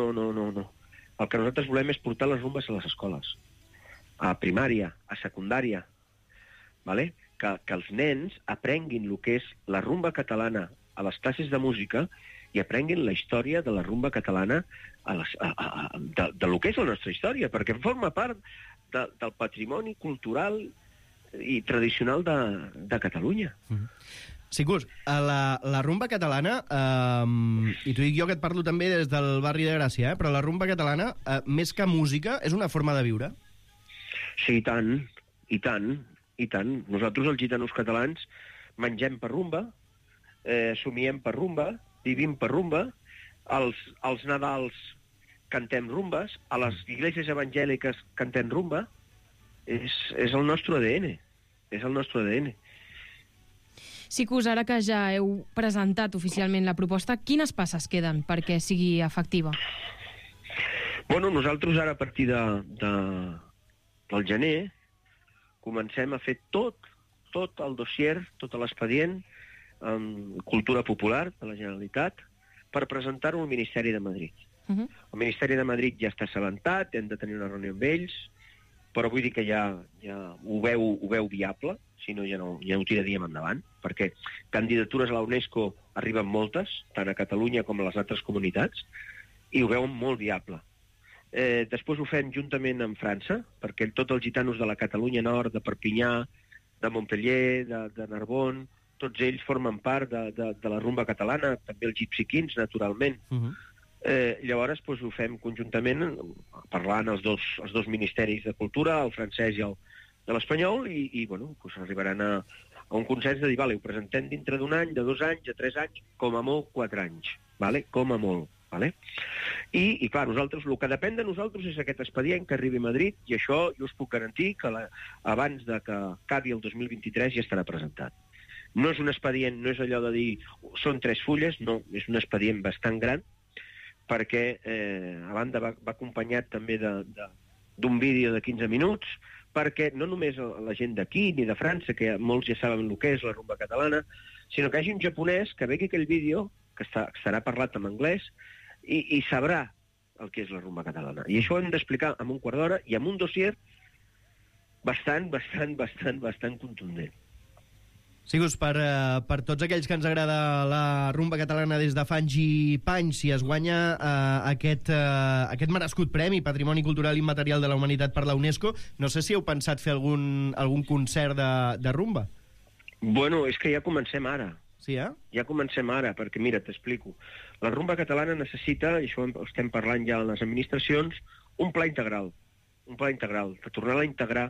El que nosaltres volem és portar les rumbes a les escoles. A primària, a secundària. Vale? Que els nens aprenguin el que és la rumba catalana a les classes de música i aprenguin la història de la rumba catalana de lo que és la nostra història, perquè forma part del patrimoni cultural i tradicional de Catalunya. Sicus, la rumba catalana, i t'ho dic jo que et parlo també des del barri de Gràcia, però la rumba catalana, més que música, és una forma de viure? Sí, i tant. Nosaltres, els gitanos catalans, mengem per rumba, somiem per rumba, vivim per rumba, als Nadals cantem rumbes, a les iglesias evangèliques cantem rumba. És el nostre ADN. Sicus, ara que ja heu presentat oficialment la proposta, quines passes queden perquè sigui efectiva? Bueno, nosaltres ara a partir del gener comencem a fer tot el dossier, tot l'expedient en cultura popular de la Generalitat per presentar-ho al Ministeri de Madrid. El Ministeri de Madrid ja està assabentat, hem de tenir una reunió amb ells, però vull dir que ja ho veu viable, si no ja no ho tiraríem endavant, perquè candidatures a la UNESCO arriben moltes, tant a Catalunya com a les altres comunitats, i ho veuen molt viable. Després ho fem juntament amb França, perquè tots els gitanos de la Catalunya Nord, de Perpinyà, de Montpellier, de Narbonne, tots ells formen part de la rumba catalana, també els gipsiquins, naturalment. Llavors ho fem conjuntament, parlant els dos ministeris de cultura, el francès i l'espanyol, i arribaran a un consens de dir, vale, ho presentem dintre d'un any, de 2 anys, de 3 anys, com a molt 4 anys, vale? Com a molt. Vale? I clar, nosaltres, el que depèn de nosaltres és aquest expedient que arribi a Madrid, i això jo us puc garantir que abans de que acabi el 2023 ja estarà presentat. No és un expedient, no és allò de dir són 3 fulles, no, és un expedient bastant gran, perquè a banda va acompanyat també d'un vídeo de 15 minuts, perquè no només la gent d'aquí ni de França, que molts ja saben el que és la rumba catalana, sinó que hi hagi un japonès que vegi aquell vídeo, que estarà parlat en anglès, i sabrà el que és la rumba catalana. I això ho hem d'explicar en un quart d'hora i amb un dossier bastant contundent. Sicus, per tots aquells que ens agrada la rumba catalana des de fanys i panys, si es guanya aquest merescut premi Patrimoni Cultural Immaterial de la Humanitat per la UNESCO, no sé si heu pensat fer algun concert de rumba. Bueno, és que ja comencem ara. Sí, Ja comencem ara, perquè mira, t'explico. La rumba catalana necessita, i això estem parlant ja en les administracions, un pla integral, de tornar a integrar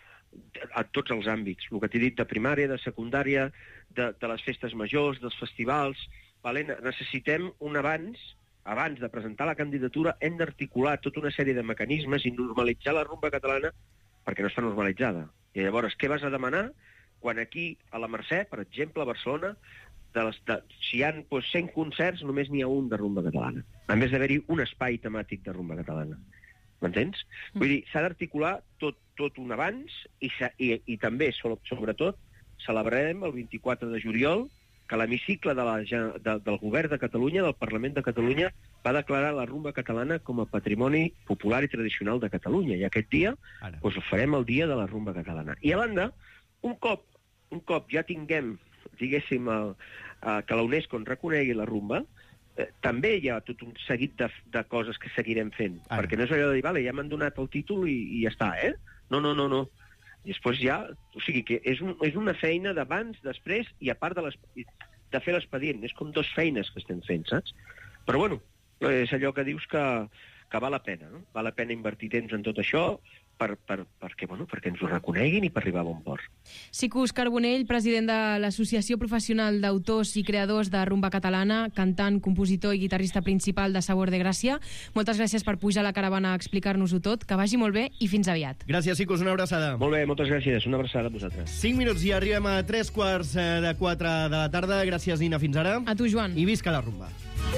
a tots els àmbits, el que t'he dit de primària, de secundària, de les festes majors, dels festivals, necessitem un abans de presentar la candidatura, hem d'articular tota una sèrie de mecanismes i normalitzar la rumba catalana perquè no està normalitzada. I llavors, què vas a demanar quan aquí, a la Mercè, per exemple, a Barcelona, si hi ha 100 concerts, només n'hi ha un de rumba catalana. A més d'haver-hi un espai temàtic de rumba catalana. M'entens? Vull dir, s'ha d'articular tot un abans i també, sobretot, celebrarem el 24 de juliol que l'hemicicle del govern de Catalunya, del Parlament de Catalunya, va declarar la rumba catalana com a patrimoni popular i tradicional de Catalunya. I aquest dia farem el dia de la rumba catalana. I a banda, un cop ja tinguem, diguéssim, que la UNESCO en reconegui la rumba, també hi ha tot un seguit de coses que seguirem fent. Perquè no és allò de dir, vale, ja m'han donat el títol i ja està, eh? No. I després ja... O sigui, que és una feina d'abans, després, i a part de fer l'expedient. És com dues feines que estem fent, saps? Però, bueno, és allò que dius que val la pena, no? Val la pena invertir temps en tot això perquè ens ho reconeguin i per arribar a bon port. Sicus Carbonell, president de l'Associació Professional d'Autors i Creadors de Rumba Catalana, cantant, compositor i guitarrista principal de Sabor de Gràcia. Moltes gràcies per pujar a la caravana a explicar-nos-ho tot. Que vagi molt bé i fins aviat. Gràcies, Sicus, una abraçada. Molt bé, moltes gràcies. Una abraçada a vosaltres. 5 minuts i arribem a 3:45 de la tarda. Gràcies, Nina, fins ara. A tu, Joan. I visca la rumba.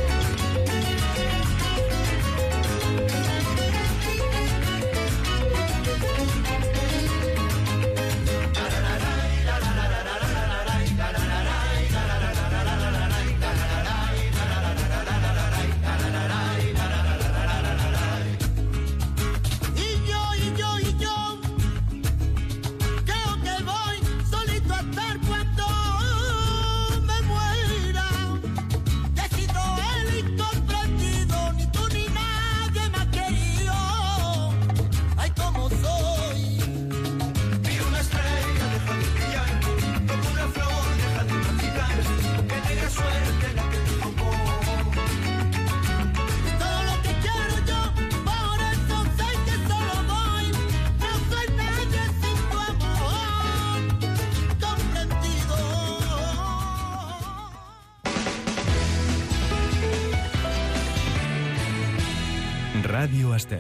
Ràdio Estel.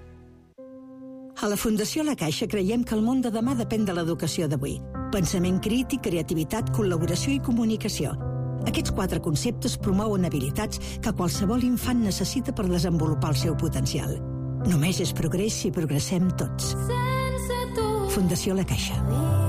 A la Fundació La Caixa creiem que el món de demà depèn de l'educació d'avui. Pensament crític, creativitat, col·laboració i comunicació. Aquests 4 conceptes promouen habilitats que qualsevol infant necessita per desenvolupar el seu potencial. Només és progrés si progressem tots. Fundació La Caixa.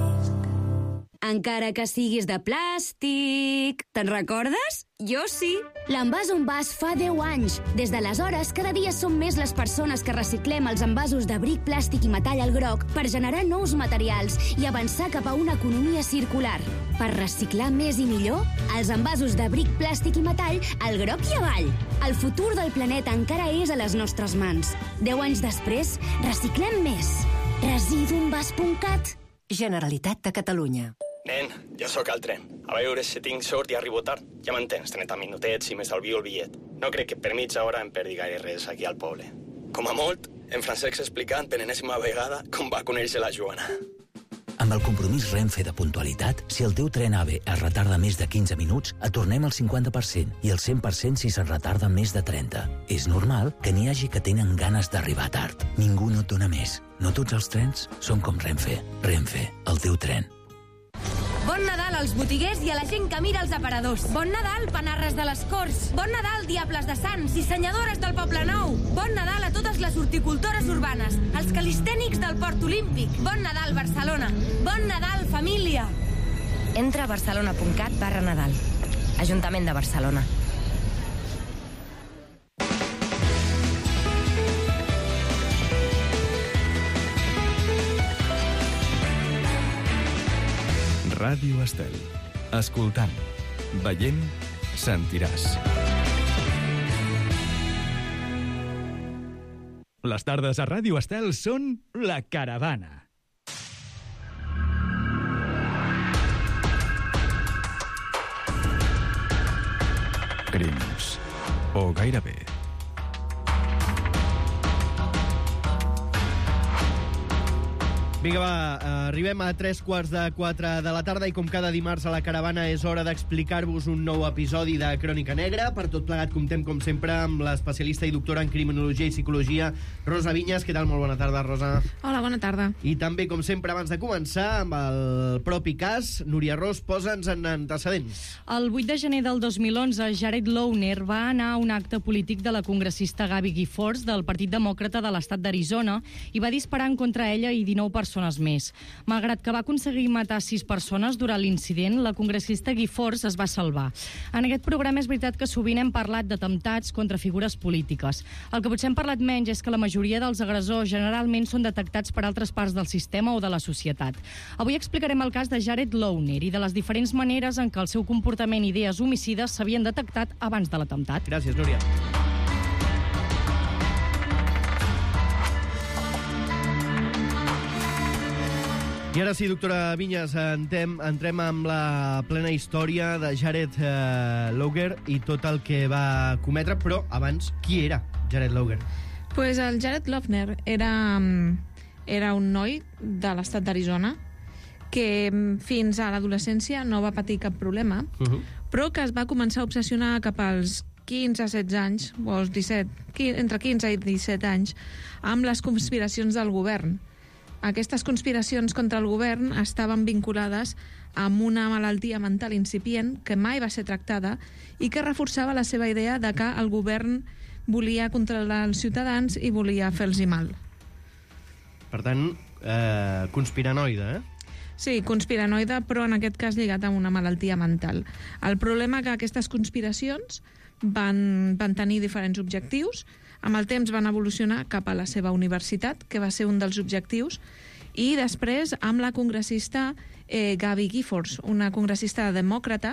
Encara que siguis de plàstic. Te'n recordes? Jo sí. L'Envàs on Vas fa 10 anys. Des d'aleshores, cada dia som més les persones que reciclem els envasos de bric, plàstic i metall al groc per generar nous materials i avançar cap a una economia circular. Per reciclar més i millor, els envasos de bric, plàstic i metall al groc i avall. El futur del planeta encara és a les nostres mans. 10 anys després, reciclem més. Residuenvas.cat. Generalitat de Catalunya. Nen, ja sóc al tren. A veure si tinc sort i arribo tard. Ja m'entens, 30 minutets i m'estalvio el bitllet. No crec que per mitja hora em perdi gaire res aquí al poble. Com a molt, en Francesc explicant per enèsima vegada com va conèixer la Joana. Amb el compromís Renfe de puntualitat, si el teu tren AVE es retarda més de 15 minuts, et tornem el 50% i el 100% si se'n retarda més de 30. És normal que n'hi hagi que tenen ganes d'arribar tard. Ningú no et dona més. No tots els trens són com Renfe. Renfe, el teu tren. Bon Nadal als botiguers i a la gent que mira els aparadors. Bon Nadal, panarres de les Corts. Bon Nadal, diables de Sants, dissenyadores del Poble Nou. Bon Nadal a totes les horticultores urbanes, als calistènics del Port Olímpic. Bon Nadal, Barcelona. Bon Nadal, família. Entra a barcelona.cat/Nadal. Ajuntament de Barcelona. Ràdio Estel. Escoltant, veient, sentiràs. Les tardes a Ràdio Estel són La Caravana. Crims. O gairebé. Vinga, va, arribem a 3:45 de la tarda i com cada dimarts a la Caravana és hora d'explicar-vos un nou episodi de Crònica Negra. Per tot plegat comptem, com sempre, amb l'especialista i doctora en Criminologia i Psicologia, Rosa Vinyes. Què tal? Molt bona tarda, Rosa. Hola, bona tarda. I també, com sempre, abans de començar, amb el propi cas, Núria Ros, posa'ns en antecedents. El 8 de gener del 2011, Jared Lohner va anar a un acte polític de la congressista Gabby Giffords del Partit Demòcrata de l'estat d'Arizona i va disparar en contra ella i 19 persones més. Malgrat que va aconseguir matar 6 persones durant l'incident, la congressista Giffords es va salvar. En aquest programa és veritat que sovint hem parlat d'atemptats contra figures polítiques. El que potser hem parlat menys és que la majoria dels agressors generalment són detectats per altres parts del sistema o de la societat. Avui explicarem el cas de Jared Lohner i de les diferents maneres en què el seu comportament i idees homicides s'havien detectat abans de l'atemptat. Gràcies, Núria. I ara sí, doctora Vinyes, entrem amb la plena història de Jared Lohner i tot el que va cometre, però abans, qui era Jared Lohner? Pues el Jared Lohner era un noi de l'estat d'Arizona que fins a l'adolescència no va patir cap problema, però que es va començar a obsessionar cap als 15 a 16 anys, o als 17, entre 15 i 17 anys, amb les conspiracions del govern. Aquestes conspiracions contra el govern estaven vinculades amb una malaltia mental incipient que mai va ser tractada i que reforçava la seva idea de que el govern volia controlar els ciutadans i volia fer-los mal. Per tant, conspiranoide, eh? Sí, conspiranoide, però en aquest cas lligat a una malaltia mental. El problema que aquestes conspiracions van tenir diferents objectius. Amb el temps van evolucionar cap a la seva universitat, que va ser un dels objectius, i després amb la congressista Gabby Giffords, una congressista demòcrata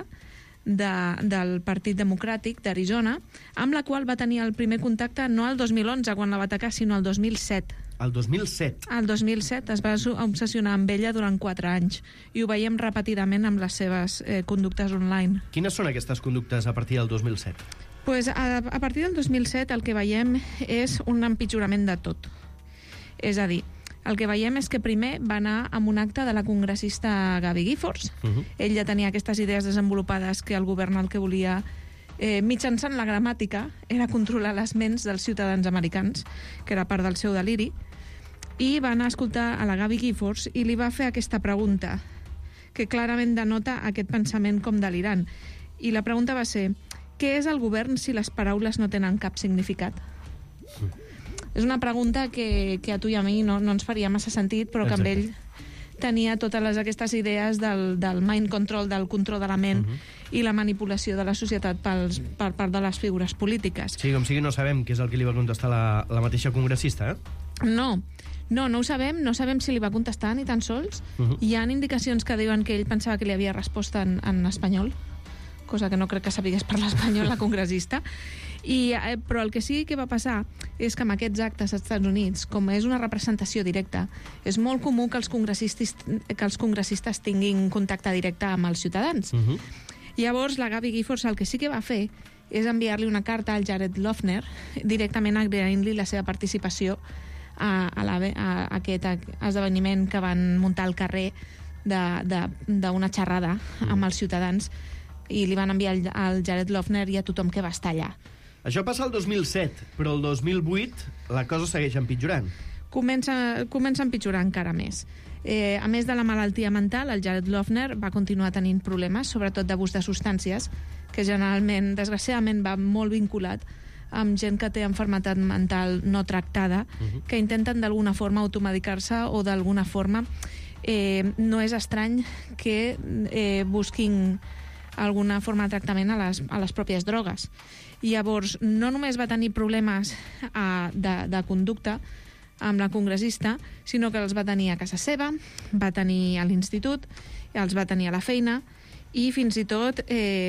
del Partit Democràtic d'Arizona, amb la qual va tenir el primer contacte no el 2011, quan la va atacar, sinó el 2007. El 2007? El 2007 es va obsessionar amb ella durant 4 anys, i ho veiem repetidament amb les seves conductes online. Quines són aquestes conductes a partir del 2007? Pues a partir del 2007 el que veiem és un empitjorament de tot. És a dir, el que veiem és que primer va anar amb un acte de la congressista Gabby Giffords. Ell ja tenia aquestes idees desenvolupades que el govern el que volia, mitjançant la gramàtica, era controlar les ments dels ciutadans americans, que era part del seu deliri, i va anar a escoltar a la Gabby Giffords i li va fer aquesta pregunta, que clarament denota aquest pensament com delirant. I la pregunta va ser: què és el govern si les paraules no tenen cap significat? És una pregunta que a tu i a mi no ens faria massa sentit, però que amb ell tenia totes aquestes idees del mind control, del control de la ment i la manipulació de la societat per part de les figures polítiques. Sí, com sigui, no sabem què és el que li va contestar la mateixa congressista, eh? No ho sabem, no sabem si li va contestar ni tan sols. Hi ha indicacions que diuen que ell pensava que li havia respost en espanyol, cosa que no crec que sapigués parlar espanyol la congressista. Però el que sí que va passar és que amb aquests actes als Estats Units, com és una representació directa, és molt comú que els congressistes tinguin contacte directe amb els ciutadans. Llavors, la Gabby Giffords el que sí que va fer és enviar-li una carta al Jared Lohner directament agraint-li la seva participació a aquest esdeveniment que van muntar al carrer d'una xerrada amb els ciutadans, i li van enviar al Jared Lohner i a tothom que va estar allà. Això passa el 2007, però el 2008 la cosa segueix empitjorant. Comença a empitjorar encara més. A més de la malaltia mental, el Jared Lohner va continuar tenint problemes, sobretot d'abús de substàncies, que generalment, desgraciadament, va molt vinculat amb gent que té malaltia mental no tractada, que intenten d'alguna forma automedicar-se o d'alguna forma no és estrany que busquin alguna forma de tractament a les pròpies drogues. Llavors, no només va tenir problemes de conducta amb la congressista, sinó que els va tenir a casa seva, va tenir a l'institut, els va tenir a la feina, i fins i tot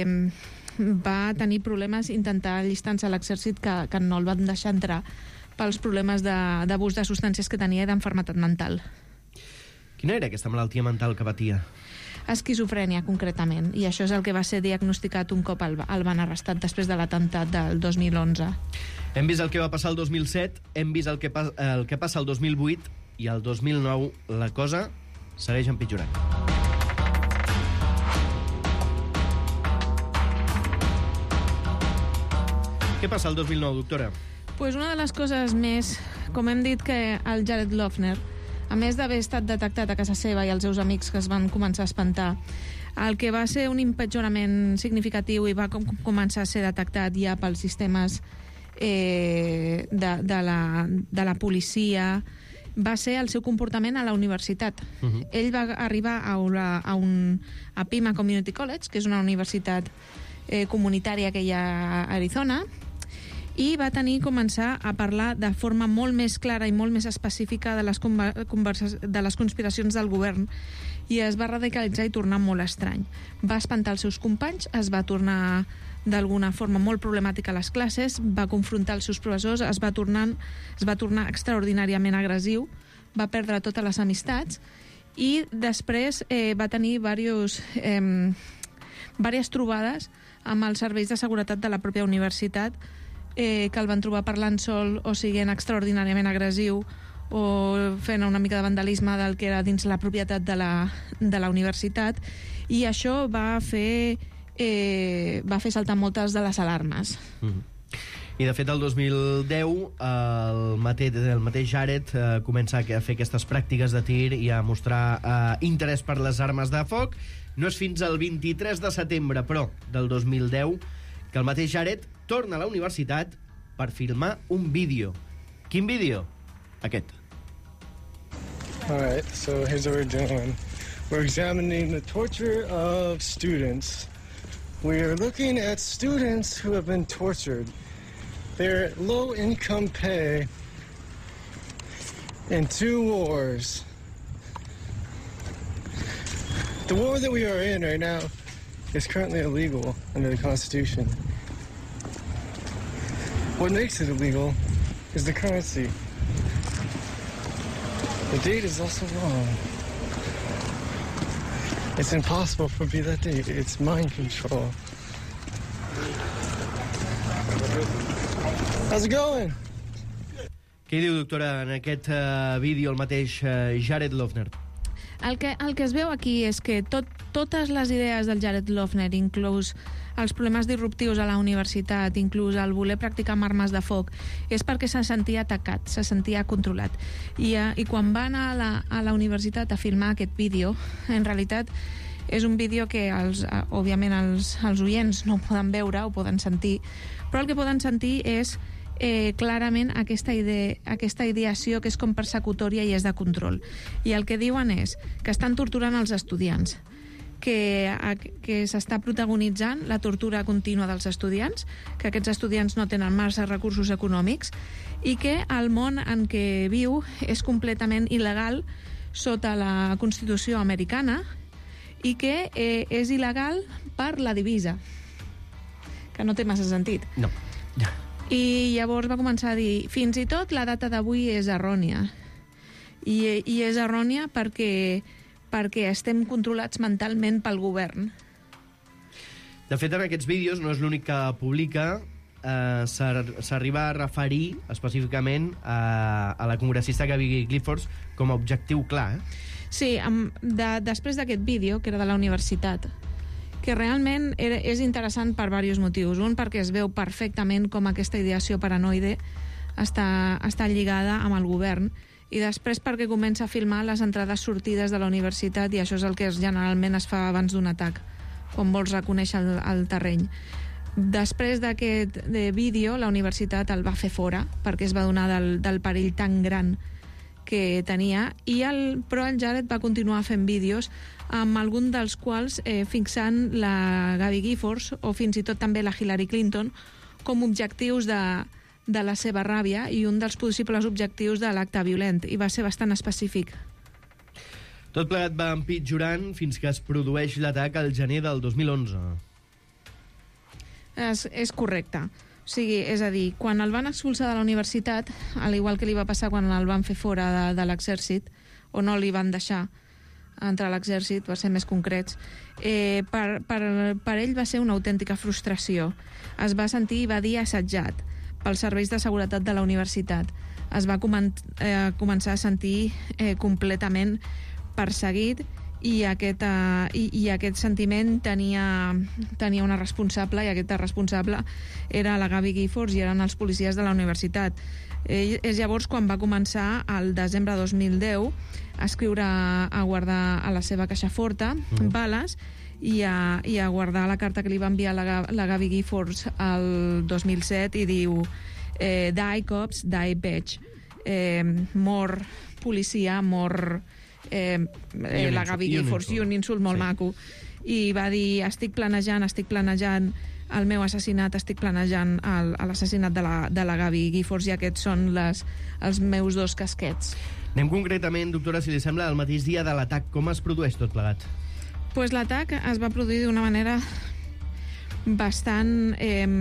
va tenir problemes intentar allistar-se a l'exèrcit que no el van deixar entrar pels problemes d'abús de substàncies que tenia i d'enfermetat mental. Quina era aquesta malaltia mental que patia? Esquizofrènia, concretament, i això és el que va ser diagnosticat un cop el van arrestat després de l'atemptat del 2011. Hem vist el que va passar el 2007, hem vist el que passa el 2008. i el 2009 la cosa segueix empitjorant. Què passa el 2009, doctora? Pues una de les coses més, com hem dit, que el Jared Loughner, a més d'haver estat detectat a casa seva i els seus amics que es van començar a espantar, el que va ser un empitjorament significatiu i va començar a ser detectat ja pels sistemes de la policia va ser el seu comportament a la universitat. Ell va arribar a Pima Community College, que és una universitat comunitària que hi ha a Arizona, i va començar a parlar de forma molt més clara i molt més específica de les conspiracions del govern, i es va radicalitzar i tornar molt estrany. Va espantar els seus companys, es va tornar d'alguna forma molt problemàtica a les classes, va confrontar els seus professors, es va tornar extraordinàriament agressiu, va perdre totes les amistats, i després va tenir diverses trobades amb els serveis de seguretat de la pròpia universitat, que el van trobar parlant sol o siguent extraordinàriament agressiu o fent una mica de vandalisme del que era dins la propietat de la universitat, i això va fer saltar moltes de les alarmes. I de fet el 2010 el mateix Jared comença a fer aquestes pràctiques de tir i a mostrar interès per les armes de foc. No és fins al 23 de setembre, però, del 2010, que el mateix Jared torna a la universitat per filmar un vídeo. Quin vídeo? Aquest. All right, so here's what we're doing. We're examining the torture of students. We are looking at students who have been tortured. Their low-income pay in 2 wars. The war that we are in right now is currently illegal under the Constitution. What makes it illegal is the currency. The date is also wrong. It's impossible for me that date. It's mind control. How's it going? Què diu, doctora, en aquest vídeo el mateix Jared Loughner? El que es veu aquí és que totes les idees del Jared Loughner, inclús els problemes disruptius a la universitat, inclús el voler practicar amb armes de foc, és perquè se sentia atacat, se sentia controlat. I quan va anar a la universitat a filmar aquest vídeo, en realitat és un vídeo que òbviament els oients no poden veure o poden sentir, però el que poden sentir és clarament aquesta ideació que és com persecutòria i és de control. I el que diuen és que estan torturant els estudiants, que s'està protagonitzant la tortura contínua dels estudiants, que aquests estudiants no tenen massa recursos econòmics i que el món en què viu és completament il·legal sota la Constitució americana i que és il·legal per la divisa, que no té massa sentit. No. I llavors va començar a dir, fins i tot la data d'avui és errònia. I és errònia perquè estem controlats mentalment pel govern. De fet, en aquests vídeos no és l'únic que publica, s'arriba a referir específicament a la congressista Gabby Giffords com a objectiu clar. Sí, després d'aquest vídeo, que era de la universitat, que realment és interessant per diversos motius. Un, perquè es veu perfectament com aquesta ideació paranoide està lligada amb el govern, i després perquè comença a filmar les entrades-sortides de la universitat, i això és el que generalment es fa abans d'un atac, quan vols reconèixer el terreny. Després d'aquest vídeo, la universitat el va fer fora, perquè es va donar del perill tan gran que tenia, però el Jared va continuar fent vídeos amb algun dels quals fixant la Gabby Giffords o fins i tot també la Hillary Clinton com objectius de la seva ràbia i un dels possibles objectius de l'acte violent, i va ser bastant específic. Tot plegat va empitjorant fins que es produeix l'atac al gener del 2011. És correcte. O sigui, és a dir, quan el van expulsar de la universitat, al igual que li va passar quan el van fer fora de l'exèrcit, o no li van deixar entrar a l'exèrcit, per ser més concrets, per ell va ser una autèntica frustració. Es va sentir i va dir assetjat pels serveis de seguretat de la universitat. es va començar a sentir completament perseguit i aquest sentiment tenia una responsable, i aquesta responsable era la Gabby Giffords i eren els policies de la universitat. És llavors quan va començar, al desembre de 2010, a escriure, a guardar a la seva caixa forta bales i a guardar la carta que li va enviar la Gabby Giffords el 2007 i diu die cops, die bitch. Mor policia, mor la Gabby Giffords, i un insult molt maco. I va dir, estic planejant el meu assassinat, estic planejant l'assassinat de la Gabby Giffords, i aquests són els meus 2 casquets. Anem concretament, doctora, si li sembla, el mateix dia de l'atac. Com es produeix tot plegat? Pues l'atac es va produir d'una manera bastant,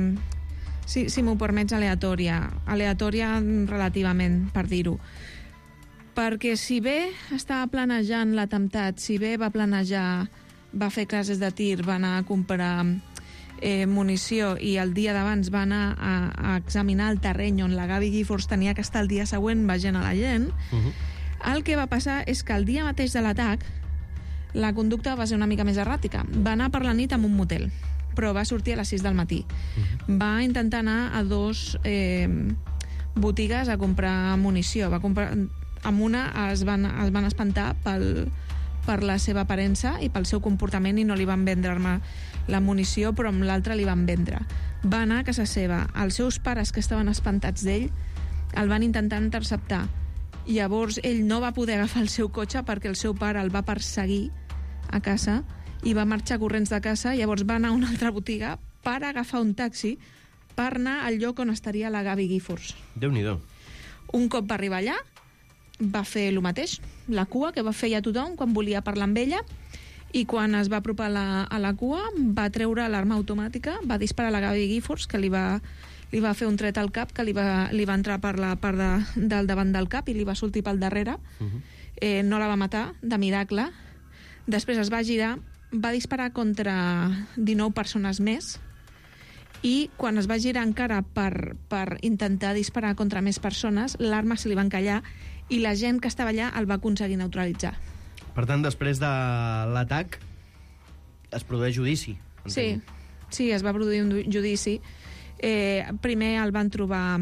si m'ho permets, aleatòria relativament, per dir-ho. Perquè si bé estava planejant l'atemptat, si bé va fer classes de tir, va anar a comprar munició, i el dia d'abans va anar a examinar el terreny on la Gabby Giffords tenia que estar el dia següent veient a la gent, el que va passar és que el dia mateix de l'atac la conducta va ser una mica més erràtica. Va anar per la nit a un motel, però va sortir a les 6 del matí. Va intentar anar a 2 botigues a comprar munició. Amb una es van espantar per la seva aparença i pel seu comportament, i no li van vendre la munició, però amb l'altra li van vendre. Va anar a casa seva. Els seus pares, que estaven espantats d'ell, el van intentar interceptar. Llavors ell no va poder agafar el seu cotxe perquè el seu pare el va perseguir a casa i va marxar corrents de casa. Llavors va anar a una altra botiga per agafar un taxi per anar al lloc on estaria la Gabby Giffords. Déu-n'hi-do. Un cop va arribar allà, va fer el mateix, la cua que va fer ja tothom quan volia parlar amb ella, i quan es va apropar a la cua va treure l'arma automàtica, va disparar a la Gabby Giffords, que li va fer un tret al cap, que li va entrar per la part del davant del cap i li va sortir pel darrere. No la va matar, de miracle. Després es va girar, va disparar contra 19 persones més, i quan es va girar encara per intentar disparar contra més persones, l'arma se li va encallar i la gent que estava allà el va aconseguir neutralitzar. Per tant, després de l'atac es produeix judici. Sí, es va produir un judici. Primer el van trobar...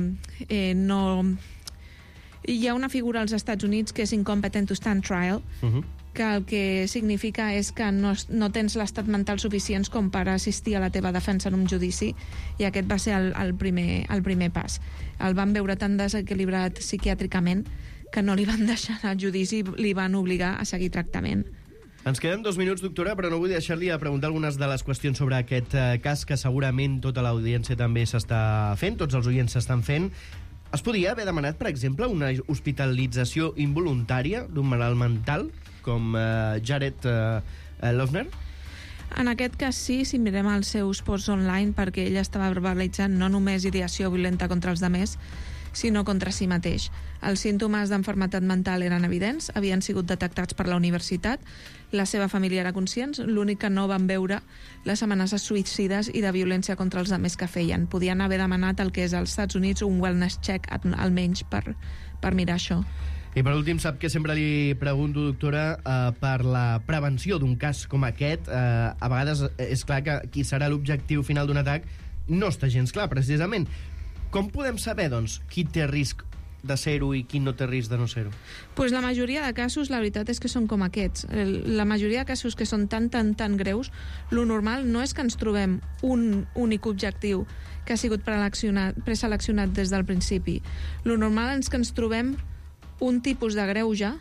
Hi ha una figura als Estats Units que és incompetent to stand trial, que el que significa és que no tens l'estat mental suficients com per assistir a la teva defensa en un judici, i aquest va ser el primer pas. El van veure tan desequilibrat psiquiàtricament que no li van deixar anar al judici, li van obligar a seguir tractament. Ens queden 2 minuts, doctora, però no vull deixar-li a preguntar algunes de les qüestions sobre aquest cas, que segurament tota l'audiència també s'està fent, tots els oients s'estan fent. Es podria haver demanat, per exemple, una hospitalització involuntària d'un malalt mental, com Jared Lohner? En aquest cas sí, si mirem els seus posts online, perquè ell estava verbalitzant no només ideació violenta contra els demés, sinó contra si mateix. Els símptomes d'enfermetat mental eren evidents, havien sigut detectats per la universitat, la seva família era conscient, l'únic que no van veure les amenaces suïcides i de violència contra els demés que feien. Podien haver demanat el que és als Estats Units un wellness check, almenys per mirar això. I per últim, sap que sempre li pregunto, doctora, per la prevenció d'un cas com aquest. A vegades és clar que qui serà l'objectiu final d'un atac no està gens clar, precisament. Com podem saber, doncs, qui té risc de ser-ho i qui no té risc de no ser-ho? Pues la majoria de casos, la veritat és que són com aquests. La majoria de casos que són tan greus, lo normal no és que ens trobem un únic objectiu que ha sigut preseleccionat des del principi. Lo normal és que ens trobem un tipus de greuge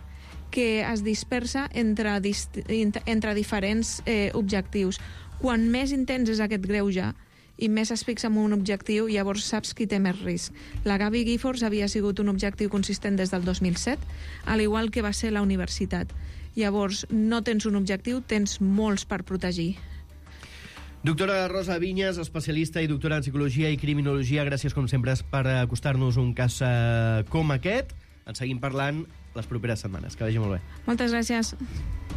que es dispersa entre diferents objectius. Quan més intens és aquest greuge i més es fixa en un objectiu, llavors saps qui té més risc. La Gabby Giffords havia sigut un objectiu consistent des del 2007, al igual que va ser la universitat. Llavors, no tens un objectiu, tens molts per protegir. Doctora Rosa Vinyes, especialista i doctora en Psicologia i Criminologia, gràcies com sempre per acostar-nos un cas com aquest. En seguim parlant les properes setmanes. Que vagi molt bé. Moltes gràcies.